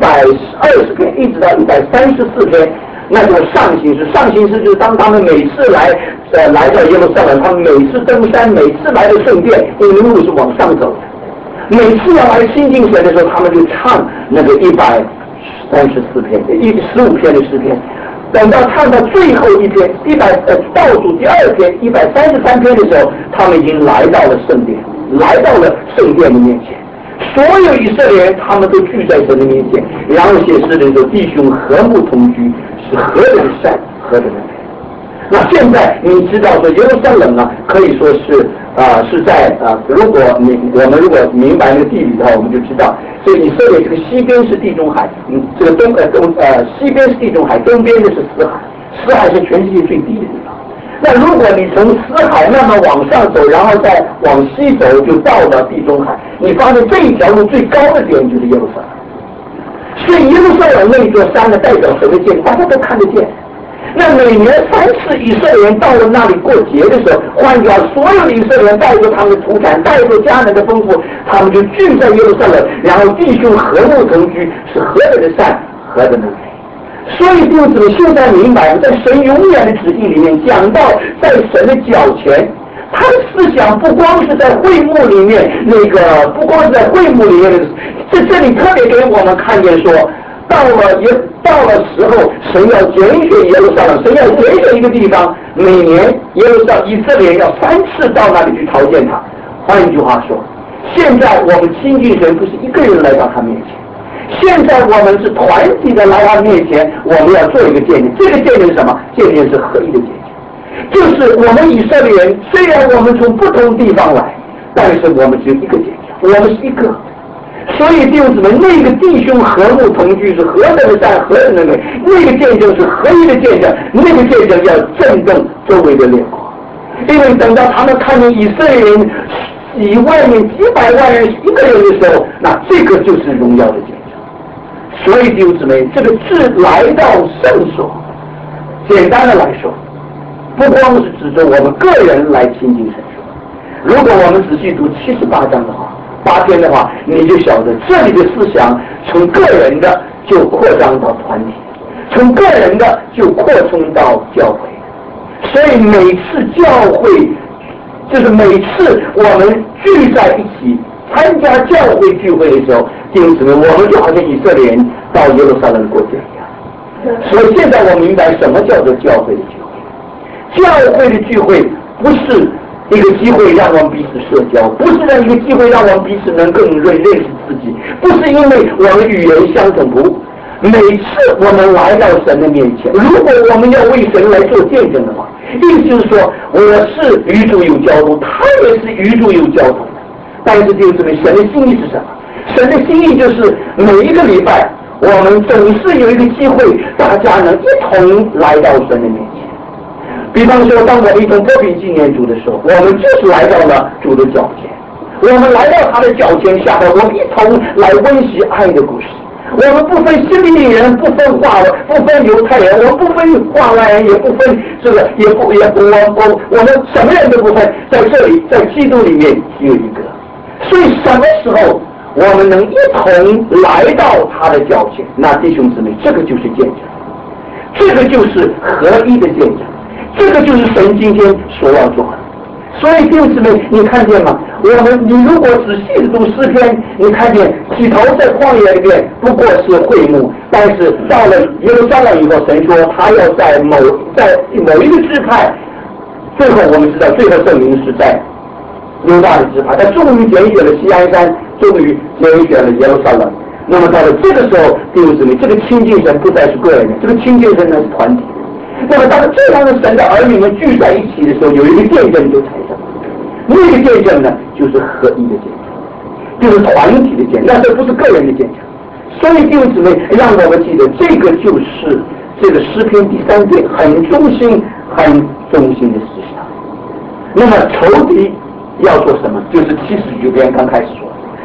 120篇一直到134篇，那就是上行诗。上行诗就是当他们每次来到耶路撒冷，他们每次登山，每次来到圣殿，因为路是往上走的，每次要来亲近神的时候，他们就唱那个134篇、15篇的诗篇。等到唱到最后一篇倒数第2篇133篇的时候，他们已经来到了圣殿，来到了圣殿的面前。所有以色列人他们都聚在神的面前，然后写诗的时候，弟兄和睦同居，是何等的善，何等的美。那现在你知道说耶路撒冷啊，可以说是是在如果我们如果明白那个地理的话，我们就知道，所以以色列这个西边是地中海，这个西边是地中海，东边的是死海，死海是全世界最低的地方。那如果你从死海慢慢往上走，然后再往西走，就到了地中海，你发现这一条路最高的点就是耶路撒冷。所以耶路撒冷那座山呢，代表神的见，大家都看得见。那每年3次以色列人到了那里过节的时候，换掉所有的以色列人带着他们的土产，带着迦南的丰富，他们就聚在耶路撒冷，然后弟兄和睦同居，是何等的善，何等的美。所以弟兄姊妹现在明白，在神永远的旨意里面讲到，在神的脚前，他的思想不光是在会幕里面不光是在会幕里面这里特别给我们看见说，到了时候，神要拣选耶路撒冷，神要拣选一个地方，每年耶路撒冷以色列人要3次到那里去朝见他。换一句话说，现在我们亲近神不是一个人来到他面前，现在我们是团体的来他面前，我们要做一个见证。这个见证是什么？见证是合一的见证，就是我们以色列人虽然我们从不同地方来，但是我们只有一个见证，我们是一个。所以弟兄姊妹，那个弟兄和睦同居是何等的善，何等的美，那个见证是合一的见证，那个见证要震动周围的列国。因为等到他们看见以色列人以外面几百万人一个人的时候，那这个就是荣耀的见证。所以弟兄姊妹，这个字来到圣所，简单的来说，不光是指着我们个人来亲近神说。如果我们仔细读78章的话，8篇的话，你就晓得这里的思想从个人的就扩张到团体，从个人的就扩充到教会。所以每次教会，就是每次我们聚在一起参加教会聚会的时候，弟兄姊妹，我们就好像以色列人到耶路撒冷过节一样。所以现在我明白什么叫做教会的聚会。教会的聚会不是一个机会让我们彼此社交，不是让一个机会让我们彼此能更认识自己，不是因为我们语言相同，不。每次我们来到神的面前，如果我们要为神来做见证的话，意思就是说，我是与主有交通，他也是与主有交通的。但是弟兄姊妹，神的心意是什么？神的心意就是每一个礼拜，我们总是有一个机会，大家能一同来到神的面前。比方说，当我们一同破饼纪念主的时候，我们就是来到了主的脚前，我们来到他的脚前下来，我们一同来温习爱的故事。我们不分希利尼人，不分犹太人，我们不分化外人，也不分这个，我们什么人都不分，在这里，在基督里面只有一个。所以什么时候我们能一同来到他的脚前，那弟兄姊妹，这个就是见证，这个就是合一的见证，这个就是神今天所要做的。所以弟兄姊妹，你看见吗？你如果仔细的读诗篇，你看见起头在旷野里边不过是会幕，但是到了耶路撒冷以后，神说他要在某一个支派，最后我们知道最后证明是在犹大的支派，他终于拣选了锡安山，终于拣选了耶路撒冷。那么到了这个时候，弟兄姊妹，这个亲近神不再是个人的，这个亲近神呢是团体。那么当这样的神的儿女们聚在一起的时候，有一个见证就产生了。那个见证呢，就是合一的见证，就是团体的见证，那这不是个人的见证。所以弟兄姊妹，让我们记得，这个就是这个诗篇第3篇很中心的思想。那么仇敌要做什么？就是79篇刚开始说，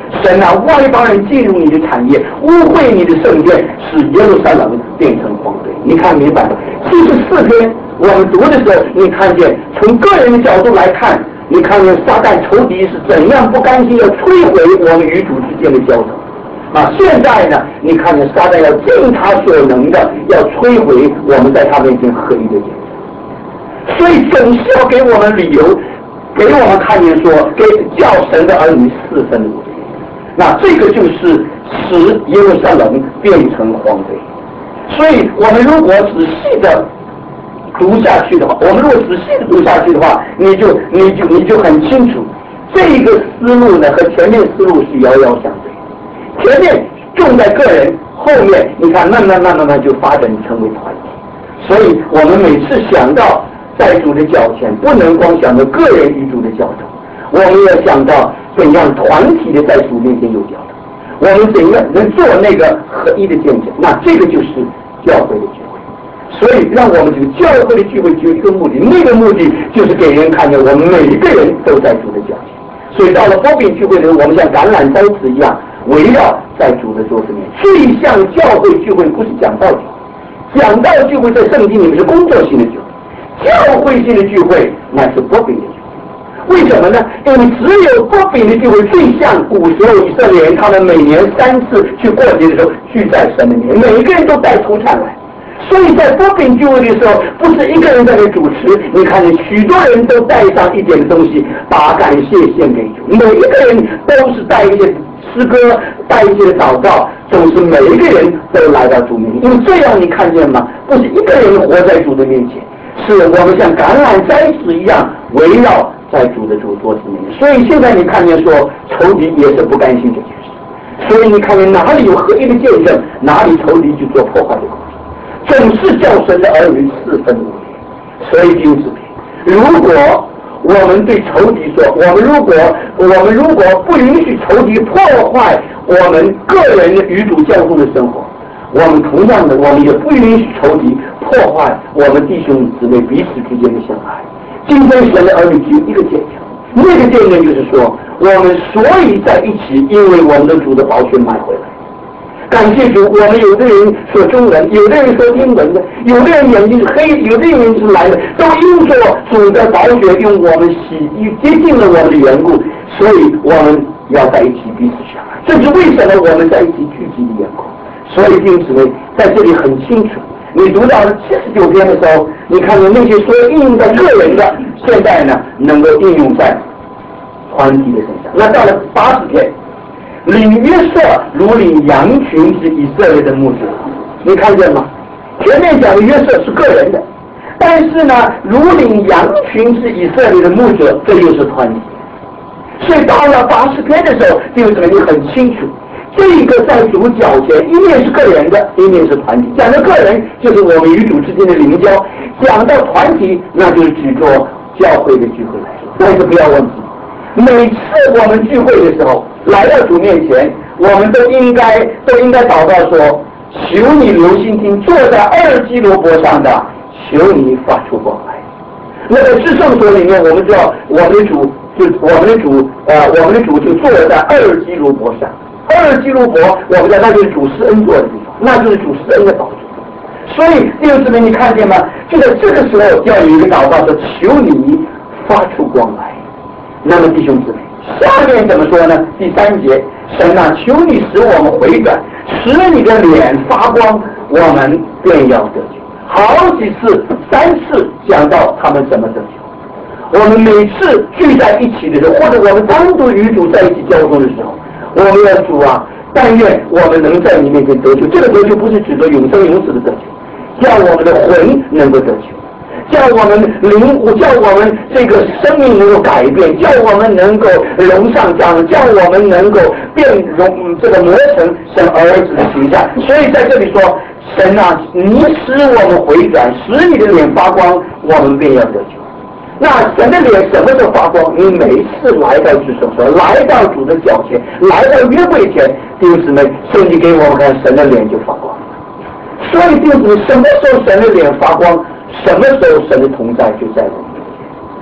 神啊，外邦人进入你的产业，污秽你的圣殿，使耶路撒冷变成荒堆。你看明白吗？74篇我们读的时候，你看见从个人的角度来看，你看见撒旦仇敌是怎样不甘心要摧毁我们与主之间的交通啊！现在呢，你看见撒旦要尽他所能的要摧毁我们在他面前合一的见证，所以总是要给我们理由，给我们看见说，给叫神的儿女4分5裂。那这个就是使耶路撒冷变成荒堆。所以我们如果仔细的读下去的话，你就很清楚，这个思路呢和前面思路是遥遥相对。前面重在个人，后面你看慢慢就发展成为团体。所以我们每次想到在主的脚前，不能光想到个人与主的交通，我们要想到怎样团体的在主面前有交通，我们怎样能做那个合一的见证。那这个就是教会的聚会。所以让我们这个教会的聚会只有一个目的，那个目的就是给人看见我们每一个人都在主的脚前。所以到了波饼聚会的时候，我们像橄榄栽子一样围绕在主的桌子面。最像教会聚会不是讲道聚会，讲道聚会在圣经里面是工作性的聚会，教会性的聚会那是波饼的聚会。为什么呢？因为只有波饼的聚会最像古时候以色列人他们每年3次去过节的时候聚在神的面前，每一个人都带出产来。所以在波饼聚会的时候，不是一个人在那主持，你看见许多人都带上一点东西，把感谢献给主。每一个人都是带一些诗歌，带一些祷告，总是每一个人都来到主面前。因为这样你看见吗？不是一个人活在主的面前，是我们像橄榄栽子一样围绕在主的桌子面前。所以现在你看见说仇敌也是不甘心这件事，所以你看见哪里有合一的见证，哪里仇敌去做破坏的工作。总是叫神的儿女4分5裂。所以弟兄姊妹，如果我们对仇敌说，我们如果不允许仇敌破坏我们个人的与主交通的生活，我们同样的，我们也不允许仇敌破坏我们弟兄姊妹彼此之间的相爱。今天神的儿女只有一个见证，那个见证就是说，我们所以在一起，因为我们的主的宝血买回来。感谢主，我们有的人说中文，有的人说英文的，有的人眼睛是黑的，有的人是蓝的，都因着主的宝血用我们洗洁净了我们的缘故，所以我们要在一起彼此相爱。这是为什么我们在一起聚集的缘故。所以弟兄姊妹在这里很清楚，你读到79篇的时候，你看见那些说应用在个人的，现在呢能够应用在团体的身上。那到了80篇，领约瑟如领羊群是以色列的牧者，你看见吗？前面讲的约瑟是个人的，但是呢，如领羊群是以色列的牧者，这又是团体。所以到了80篇的时候，弟兄姊妹你很清楚，这个在主脚前，一面是个人的，一面是团体。讲到个人，就是我们与主之间的灵交；讲到团体，那就是指着教会的聚会来说。但是不要忘记，每次我们聚会的时候，来到主面前，我们都应该祷告说：求你留心听，坐在2基罗伯上的，求你发出光来。那在至圣所里面，我们知道我们的主就坐在2基罗伯上。2基路伯，我们在那就是主施恩座的地方，那就是主施恩的宝座。所以弟兄姊妹，你看见吗？就在这个时候要有一个祷告说：求你发出光来。那么弟兄姊妹，下面怎么说呢？第3节，神啊，求你使我们回转，使你的脸发光，我们便要得救。好几次，3次讲到他们怎么得救。我们每次聚在一起的时候，或者我们单独与主在一起交通的时候，我们要主啊，但愿我们能在你面前得救。这个得救不是指着永生永死的得救，叫我们的魂能够得救，叫我们这个生命能够改变，叫我们能够荣上加荣，叫我们能够这个磨成神儿子的形象。所以在这里说，神啊，你使我们回转，使你的脸发光，我们便要得救。那神的脸什么时候发光？你每一次来到至圣所，来到主的脚前，来到约会前，弟兄姊妹，圣经给我们看，神的脸就发光。所以弟兄姊妹，什么时候神的脸发光，什么时候神的同在就在我们面前。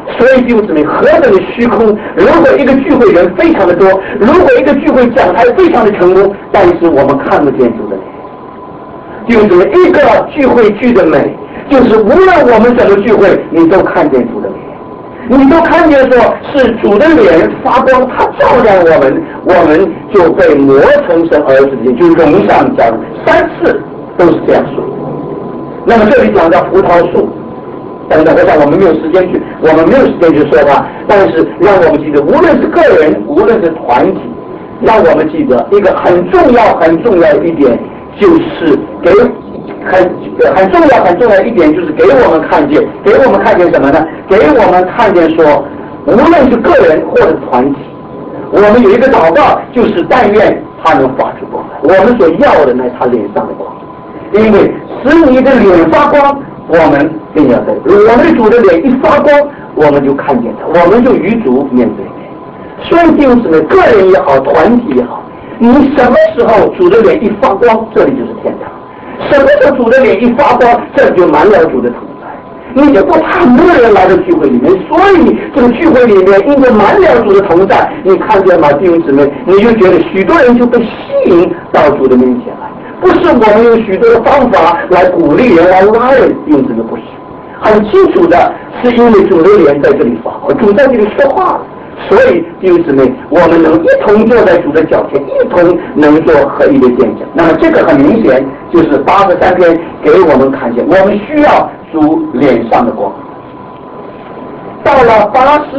所以弟兄姊妹，何等的虚空！如果一个聚会人非常的多，如果一个聚会讲台非常的成功，但是我们看不见主的脸。弟兄姊妹，一个聚会聚的美，就是无论我们怎么聚会，你都看见主的脸，你都看见说是主的脸发光，它照亮我们，我们就被磨成神儿子的，就荣上加荣。3次都是这样说。那么这里讲到葡萄树等等，我想我们没有时间去说它，但是让我们记得，无论是个人，无论是团体，让我们记得一个很重要的一点，就是很重要一点，就是给我们看见什么呢？给我们看见说，无论是个人或者团体，我们有一个祷告，就是但愿他能发出光来。我们所要的乃他脸上的光，因为使你的脸发光，我们便要在我们主的脸一发光，我们就看见他，我们就与主面对面。所以弟兄姊妹，个人也好，团体也好，你什么时候主的脸一发光，这里就是天堂；什么时候主的脸一发光，这里就满了主的同在。你就不怕很多人来到聚会里面，所以这个聚会里面因为满了主的同在，你看见吗，弟兄姊妹？你就觉得许多人就被吸引到主的面前来。不是我们用许多的方法来鼓励人来拉人，弟兄姊妹，不是。很清楚的是因为主的脸在这里发光，主在这里说话了，所以弟兄姊妹，我们能一同坐在主的脚前，一同能做合一的见证。那么这个很明显就是83篇给我们看见，我们需要主脸上的光。到了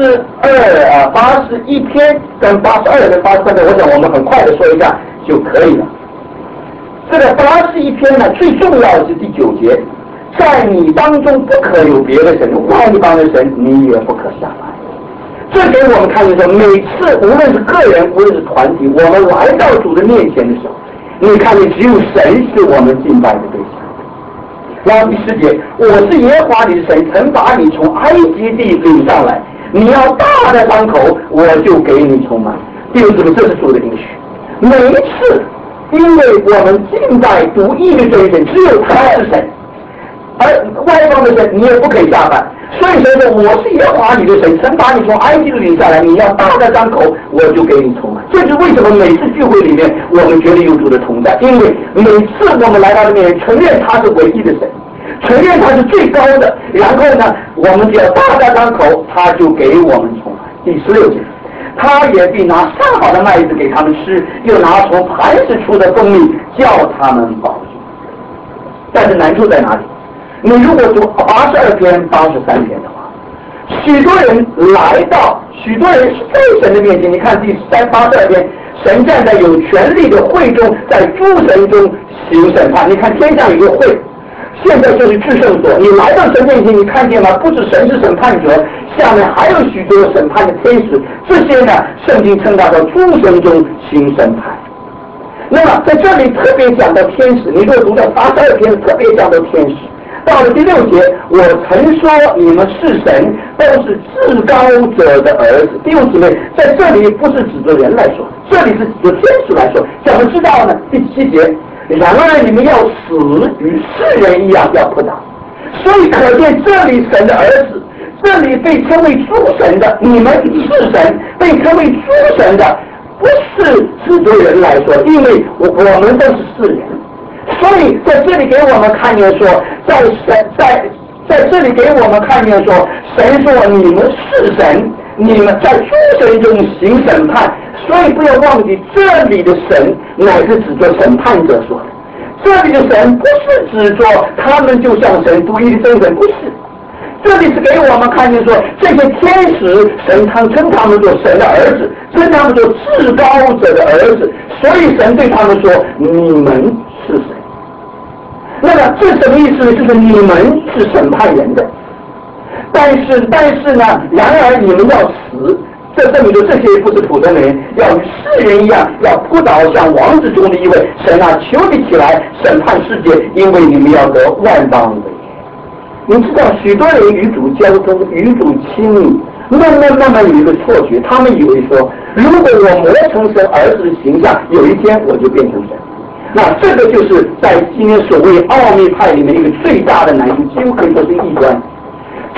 81篇跟82跟83篇，我想我们很快的说一下就可以了。这个81篇呢，最重要的是第9节，在你当中不可有别的神，外邦的神你也不可下拜。这给我们看见说，每次无论是个人，无论是团体，我们来到主的面前的时候，你看见只有神是我们敬拜的对象。然后第10节，我是耶和华你的神，曾把你从埃及地领上来，你要大的张口，我就给你充满。弟兄姊妹，这是主的应许。每一次因为我们敬拜独一的真神，只有他是神，而外邦的神你也不可以下拜。所以说我是耶和华你的神，曾把你从埃及领下来，你要大的张口，我就给你充满。这是为什么每次聚会里面我们觉得有主的同在，因为每次我们来到这面前，承认他是唯一的神，承认他是最高的，然后呢，我们只要大的张口，他就给我们充满。第16节，他也必拿上好的麦子给他们吃，又拿从磐石出的蜂蜜叫他们饱足。但是难处在哪里？你如果读82篇、83篇的话，许多人是在神的面前。你看第82篇，神站在有权力的会中，在诸神中行审判。你看天上有个会，现在就是至圣所。你来到神面前，你看见吗？不止神是审判者，下面还有许多审判的天使。这些呢，圣经称他到诸神中行审判。那么在这里特别讲到天使，你如果读到82篇，特别讲到天使。到了第6节，我曾说你们是神，都是至高者的儿子。弟兄姊妹，在这里不是指着人来说，这里是指着天使来说。怎么知道呢？第7节，然而你们要死与世人一样，要扑倒。所以可见这里神的儿子，这里被称为诸神的，你们是神，被称为诸神的，不是指着人来说，因为我们都是世人。所以在这里给我们看见说，在这里给我们看见说，神说你们是神，你们在诸神中行审判。所以不要忘记，这里的神乃是指着审判者说的。这里的神不是指着他们就像神独一的真神，不是。这里是给我们看见说，这些天使神称他们做神的儿子，称他们做至高者的儿子。所以神对他们说，你们是神。那么这什么意思呢？就是你们是审判人的，但是呢，然而你们要死。这证明说这些不是普通人，要与世人一样，要扑倒像王子中的一位。神啊，求你起来审判世界，因为你们要得万邦的。你知道许多人与主交通，与主亲密，慢慢有一个错觉，他们以为说，如果我磨成神儿子的形象，有一天我就变成神。那这个就是在今天所谓奥秘派里面一个最大的难题，几乎可以说是异端。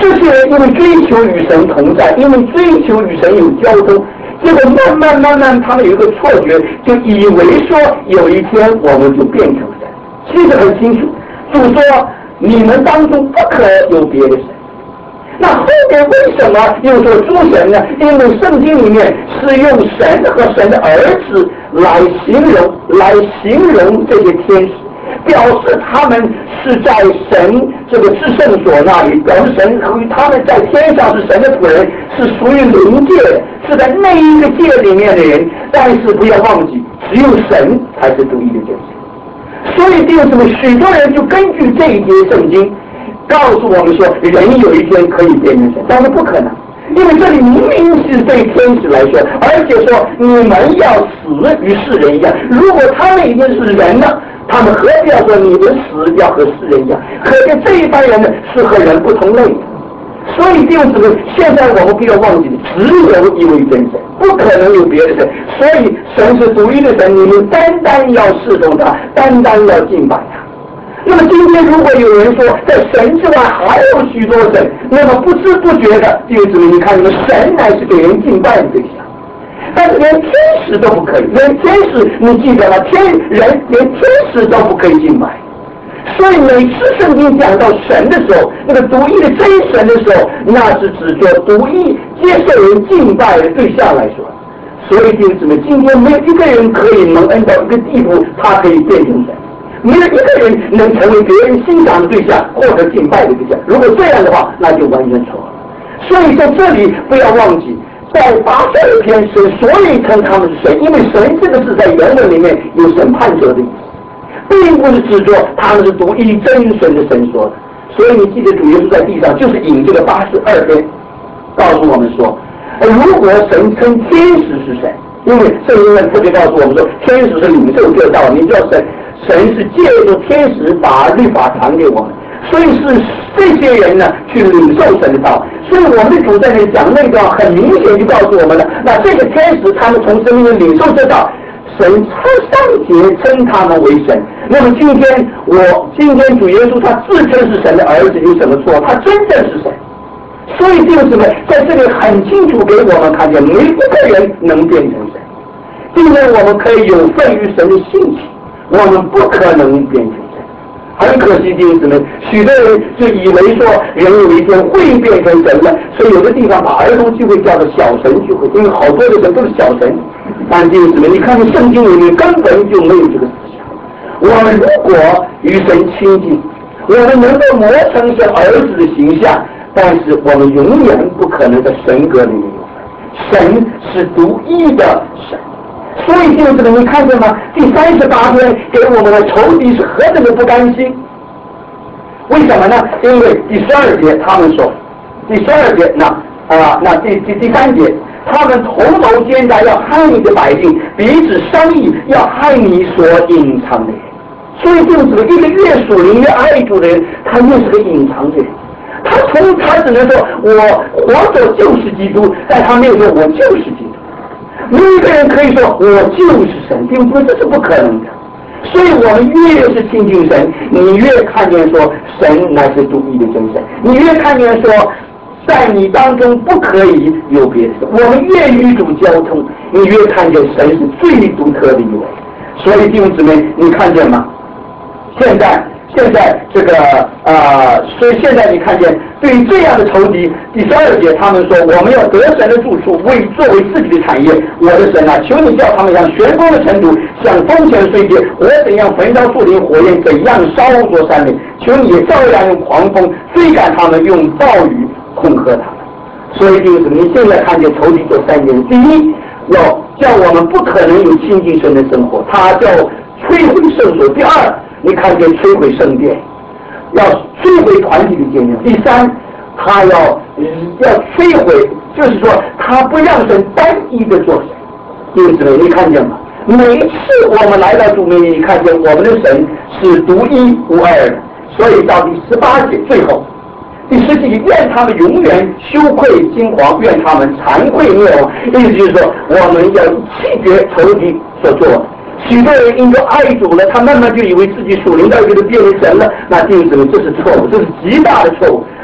这些人因为追求与神同在，因为追求与神有交通，结果慢慢他们有一个错觉，就以为说有一天我们就变成神。其实很清楚，主说你们当中不可有别的神。那后面为什么又说诸神呢？因为圣经里面是用神和神的儿子来形容这些天使，表示他们是在神这个至圣所那里，表示神和他们在天上是神的仆人，是属于灵界的，是在那一个界里面的人。但是不要忘记，只有神才是独一的真神。所以弟兄姊妹，许多人就根据这一节圣经告诉我们说，人有一天可以变成神，但是不可能，因为这里明明是对天使来说，而且说你们要死与世人一样。如果他们已经是人了，他们何必要说你们死要和世人一样？可见这一班人呢是和人不同类的。所以弟兄姊妹，现在我们不要忘记，只有一位真神，不可能有别的神。所以神是独一的神，你们单单要侍奉他，单单要敬拜他。那么今天如果有人说在神之外还有许多神，那么不知不觉的，弟兄姊妹，你看，你们神乃是给人敬拜的对象，但是连天使都不可以，连天使你记得吗？连天使都不可以敬拜。所以每次圣经讲到神的时候，那个独一的真神的时候，那是指着独一接受人敬拜的对象来说。所以弟兄姊妹，今天没有一个人可以蒙恩到一个地步，他可以变成神。没有一个人能成为别人欣赏的对象或者敬拜的对象，如果这样的话，那就完全错了。所以在这里不要忘记，在82篇神所以称他们是神，因为神这个字在原文里面有审判者的意思，并不是指着他们是独一真神的神说的。所以你记得主耶稣在地上就是引这个82篇告诉我们说，如果神称天使是神，因为圣经特别告诉我们说天使是领受这道，你知道神是借着天使把律法传给我们，所以是这些人呢去领受神的道。所以我们的主在那讲那段很明显就告诉我们了，那这个天使他们从神里面领受这道，神上节称他们为神。那么今天主耶稣他自称是神的儿子，有什么错？他真正是神。所以弟兄姊妹，在这里很清楚给我们看见，没一个人能变成神。今天我们可以有份于神的性情，我们不可能变成神。很可惜，弟兄姊妹，许多人就以为说人有一天会变成神了，所以有的地方把儿童聚会叫做小神聚会，因为好多的人都是小神。但弟兄姊妹，你看见圣经里面根本就没有这个思想。我们如果与神亲近，我们能够磨成是儿子的形象，但是我们永远不可能在神格里面有份。神是独一的神。所以弟兄姊妹，你看见吗？第38篇给我们的仇敌是何等的不甘心。为什么呢？因为第12节他们说，第12节第3节，他们同谋奸诈，要害你的百姓，彼此商议，要害你所隐藏的人。所以弟兄姊妹，一个越属灵越爱主的人，他越是个隐藏的人。他只能说我活着就是基督，但他没有说我就是基督。没有一个人可以说我就是神，弟兄姊妹，这是不可能的。所以我们越是亲近神，你越看见说神乃是独一的真神，你越看见说在你当中不可以有别的神。我们越与主交通，你越看见神是最独特的一位。所以弟兄姊妹，你看见吗？现在这个所以现在你看见，对于这样的仇敌，第12节他们说，我们要得神的住处，作为自己的产业。我的神啊，求你叫他们像旋风的尘土，像风前水跌。我怎样焚烧树林火焰，怎样烧灼山岭。求你也照样用狂风追赶他们，用暴雨恐吓他们。所以就是你现在看见仇敌做3件事：第一，要叫我们不可能有亲近神的生活，他叫摧毁圣所；第二，你看见摧毁圣殿，要摧毁团体的建立；第三，他要摧毁，就是说他不让神单一的做神。因此你看见吗？每一次我们来到主面前，你看见我们的神是独一无二的。所以到第18节最后，第17节，愿他们永远羞愧惊惶，愿他们惭愧灭亡。意思就是说，我们要弃绝仇敌所做的。许多人因着爱主了，他慢慢就以为自己属灵到一个变成神了，那弟兄姊妹，这是错误，这是极大的错误。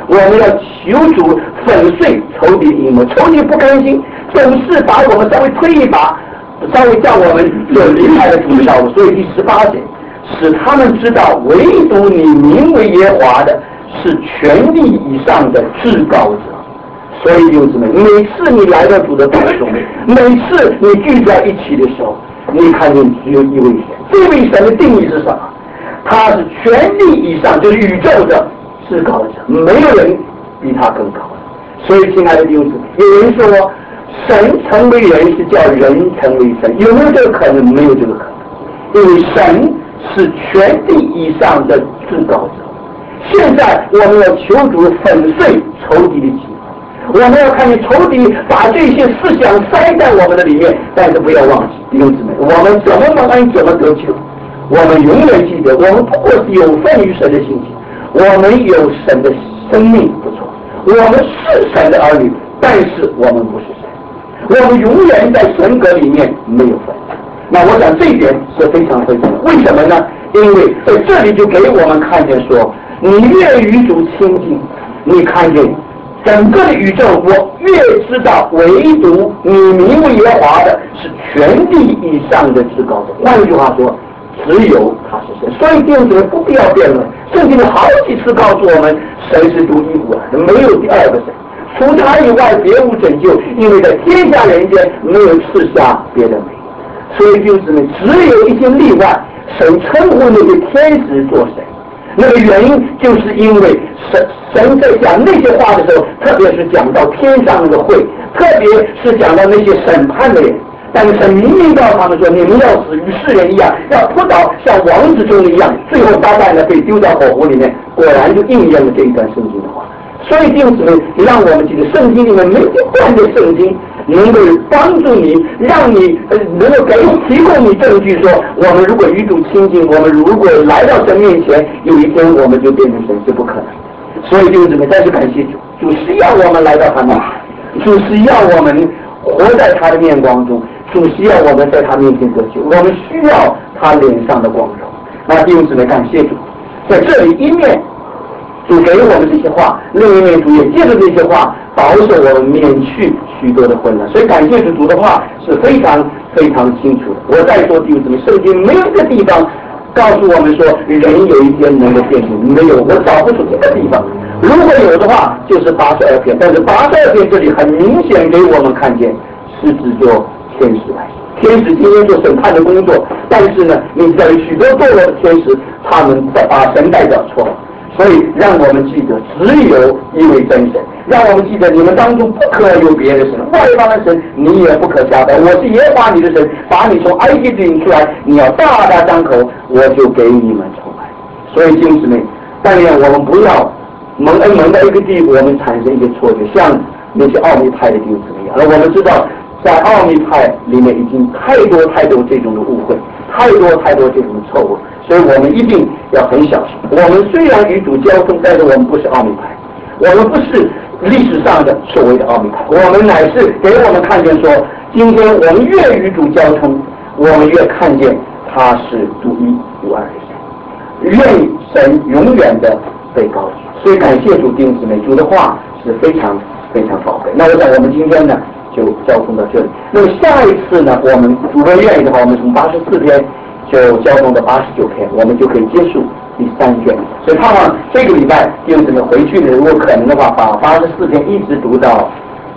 我们要求主粉碎仇敌的阴谋。仇敌不甘心，总是把我们稍微推一把，稍微叫我们就离开了主的道路。所以第18节，使他们知道，唯独你名为耶和华的是权力以上的至高者。所以弟兄姊妹，每次你来到主的道中，每次你聚在一起的时候，你看见只有一位神。这位神的定义是什么？他是权力以上，就是宇宙的至高者，没有人比他更高。所以亲爱的弟兄姊妹，有人说神成为人是叫人成为神，有没有这个可能？没有这个可能，因为神是权力以上的至高者。现在我们要求主粉碎仇敌的计划，我们要看见仇敌把这些思想塞在我们的里面，但是不要忘记弟兄姊妹，我们怎么蒙恩怎么得救，我们永远记得，我们不过是有份于神的信心，我们有神的生命不错，我们是神的儿女，但是我们不是神，我们永远在神格里面没有份。那我想这一点是非常非常的，为什么呢？因为在这里就给我们看见说，你越与主亲近，你看见整个的宇宙，我越知道唯独你名为耶和华的是权力以上的至高者。换句话说，只有他是神。所以弟兄姊妹不必要辩论，圣经里好几次告诉我们，神是独一无二的，没有第二个神，除他以外别无拯救，因为在天下人间没有赐下别的美。所以弟兄姊妹，只有一些例外，神称呼那些天使做神。那个原因就是因为神在讲那些话的时候，特别是讲到天上那个会，特别是讲到那些审判的人，但是神明明告诉他们说，你们要死与世人一样，要扑倒像王子中的一样，最后撒旦呢被丢到火湖里面，果然就应验了这一段圣经的话。所以弟兄姊妹，让我们记得圣经里面每一段的圣经能够帮助你，让你能够提供你证据说，我们如果与主亲近，我们如果来到神面前，有一天我们就变成神，是不可能。所以弟兄姊妹，但是感谢主，主是要我们来到他面前，主是要我们活在他的面光中，主是要我们在他面前得救，我们需要他脸上的光荣。那弟兄姊妹，感谢主，在这里一面主给我们这些话，另一面主也借着这些话保守我们免去许多的混乱。所以感谢主的话是非常非常清楚的。我再说弟兄姊妹，圣经没有一个地方告诉我们说人有一天能够变成，没有，我找不出这个地方。如果有的话，就是82篇，但是82篇这里很明显给我们看见是指做天使来。天使今天做审判的工作，但是呢，你知道有许多堕落的天使，他们把神代表错了。所以让我们记得只有一位真神，让我们记得你们当中不可有别的神，外邦的神你也不可加拜。我是耶和华你的神，把你从埃及地领出来，你要大大张口，我就给你们出来。所以弟兄姊妹，但愿我们不要蒙恩蒙到一个地步，我们产生一个错觉，像那些奥秘派的弟兄姊妹一样。而我们知道在奥秘派里面已经太多太多这种的误会，太多太多这种的错误，所以我们一定要很小心。我们虽然与主交通，但是我们不是奥秘派，我们不是历史上的所谓的奥秘派，我们乃是给我们看见说，今天我们越与主交通，我们越看见他是独一无二的神，愿神永远的被高举。所以感谢主弟兄姊妹，主的话是非常非常宝贝。那我想我们今天呢就交通到这里。那么下一次呢，我们如果愿意的话，我们从84篇就交通到89篇，我们就可以结束第3卷。所以盼望这个礼拜弟兄姊妹回去的，如果可能的话，把84篇一直读到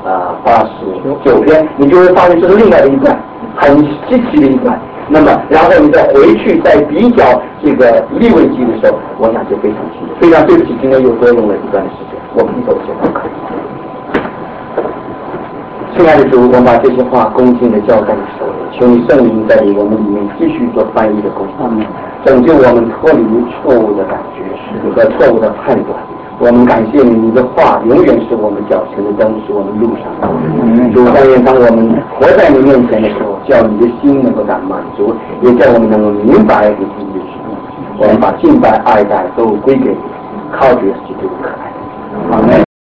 89篇，你就会发现这是另外的一段很稀奇的一段。那么然后你再回去再比较这个利未记的时候，我想就非常清楚。非常对不起，今天又多用了一段时间，我们一口气都可以。亲爱的主，我们把这些话恭敬地交在你手里，求你圣灵在我们里面继续做翻译的工作，拯救我们脱离错误的感觉和错误的判断。我们感谢你，你的话永远是我们脚前的灯，是我们路上的灯。主，但愿当我们活在你面前的时候，叫你的心能够感满足，也叫我们能够明白你自己的旨意。我们把敬拜爱戴都归给你，靠着基督可爱。阿们。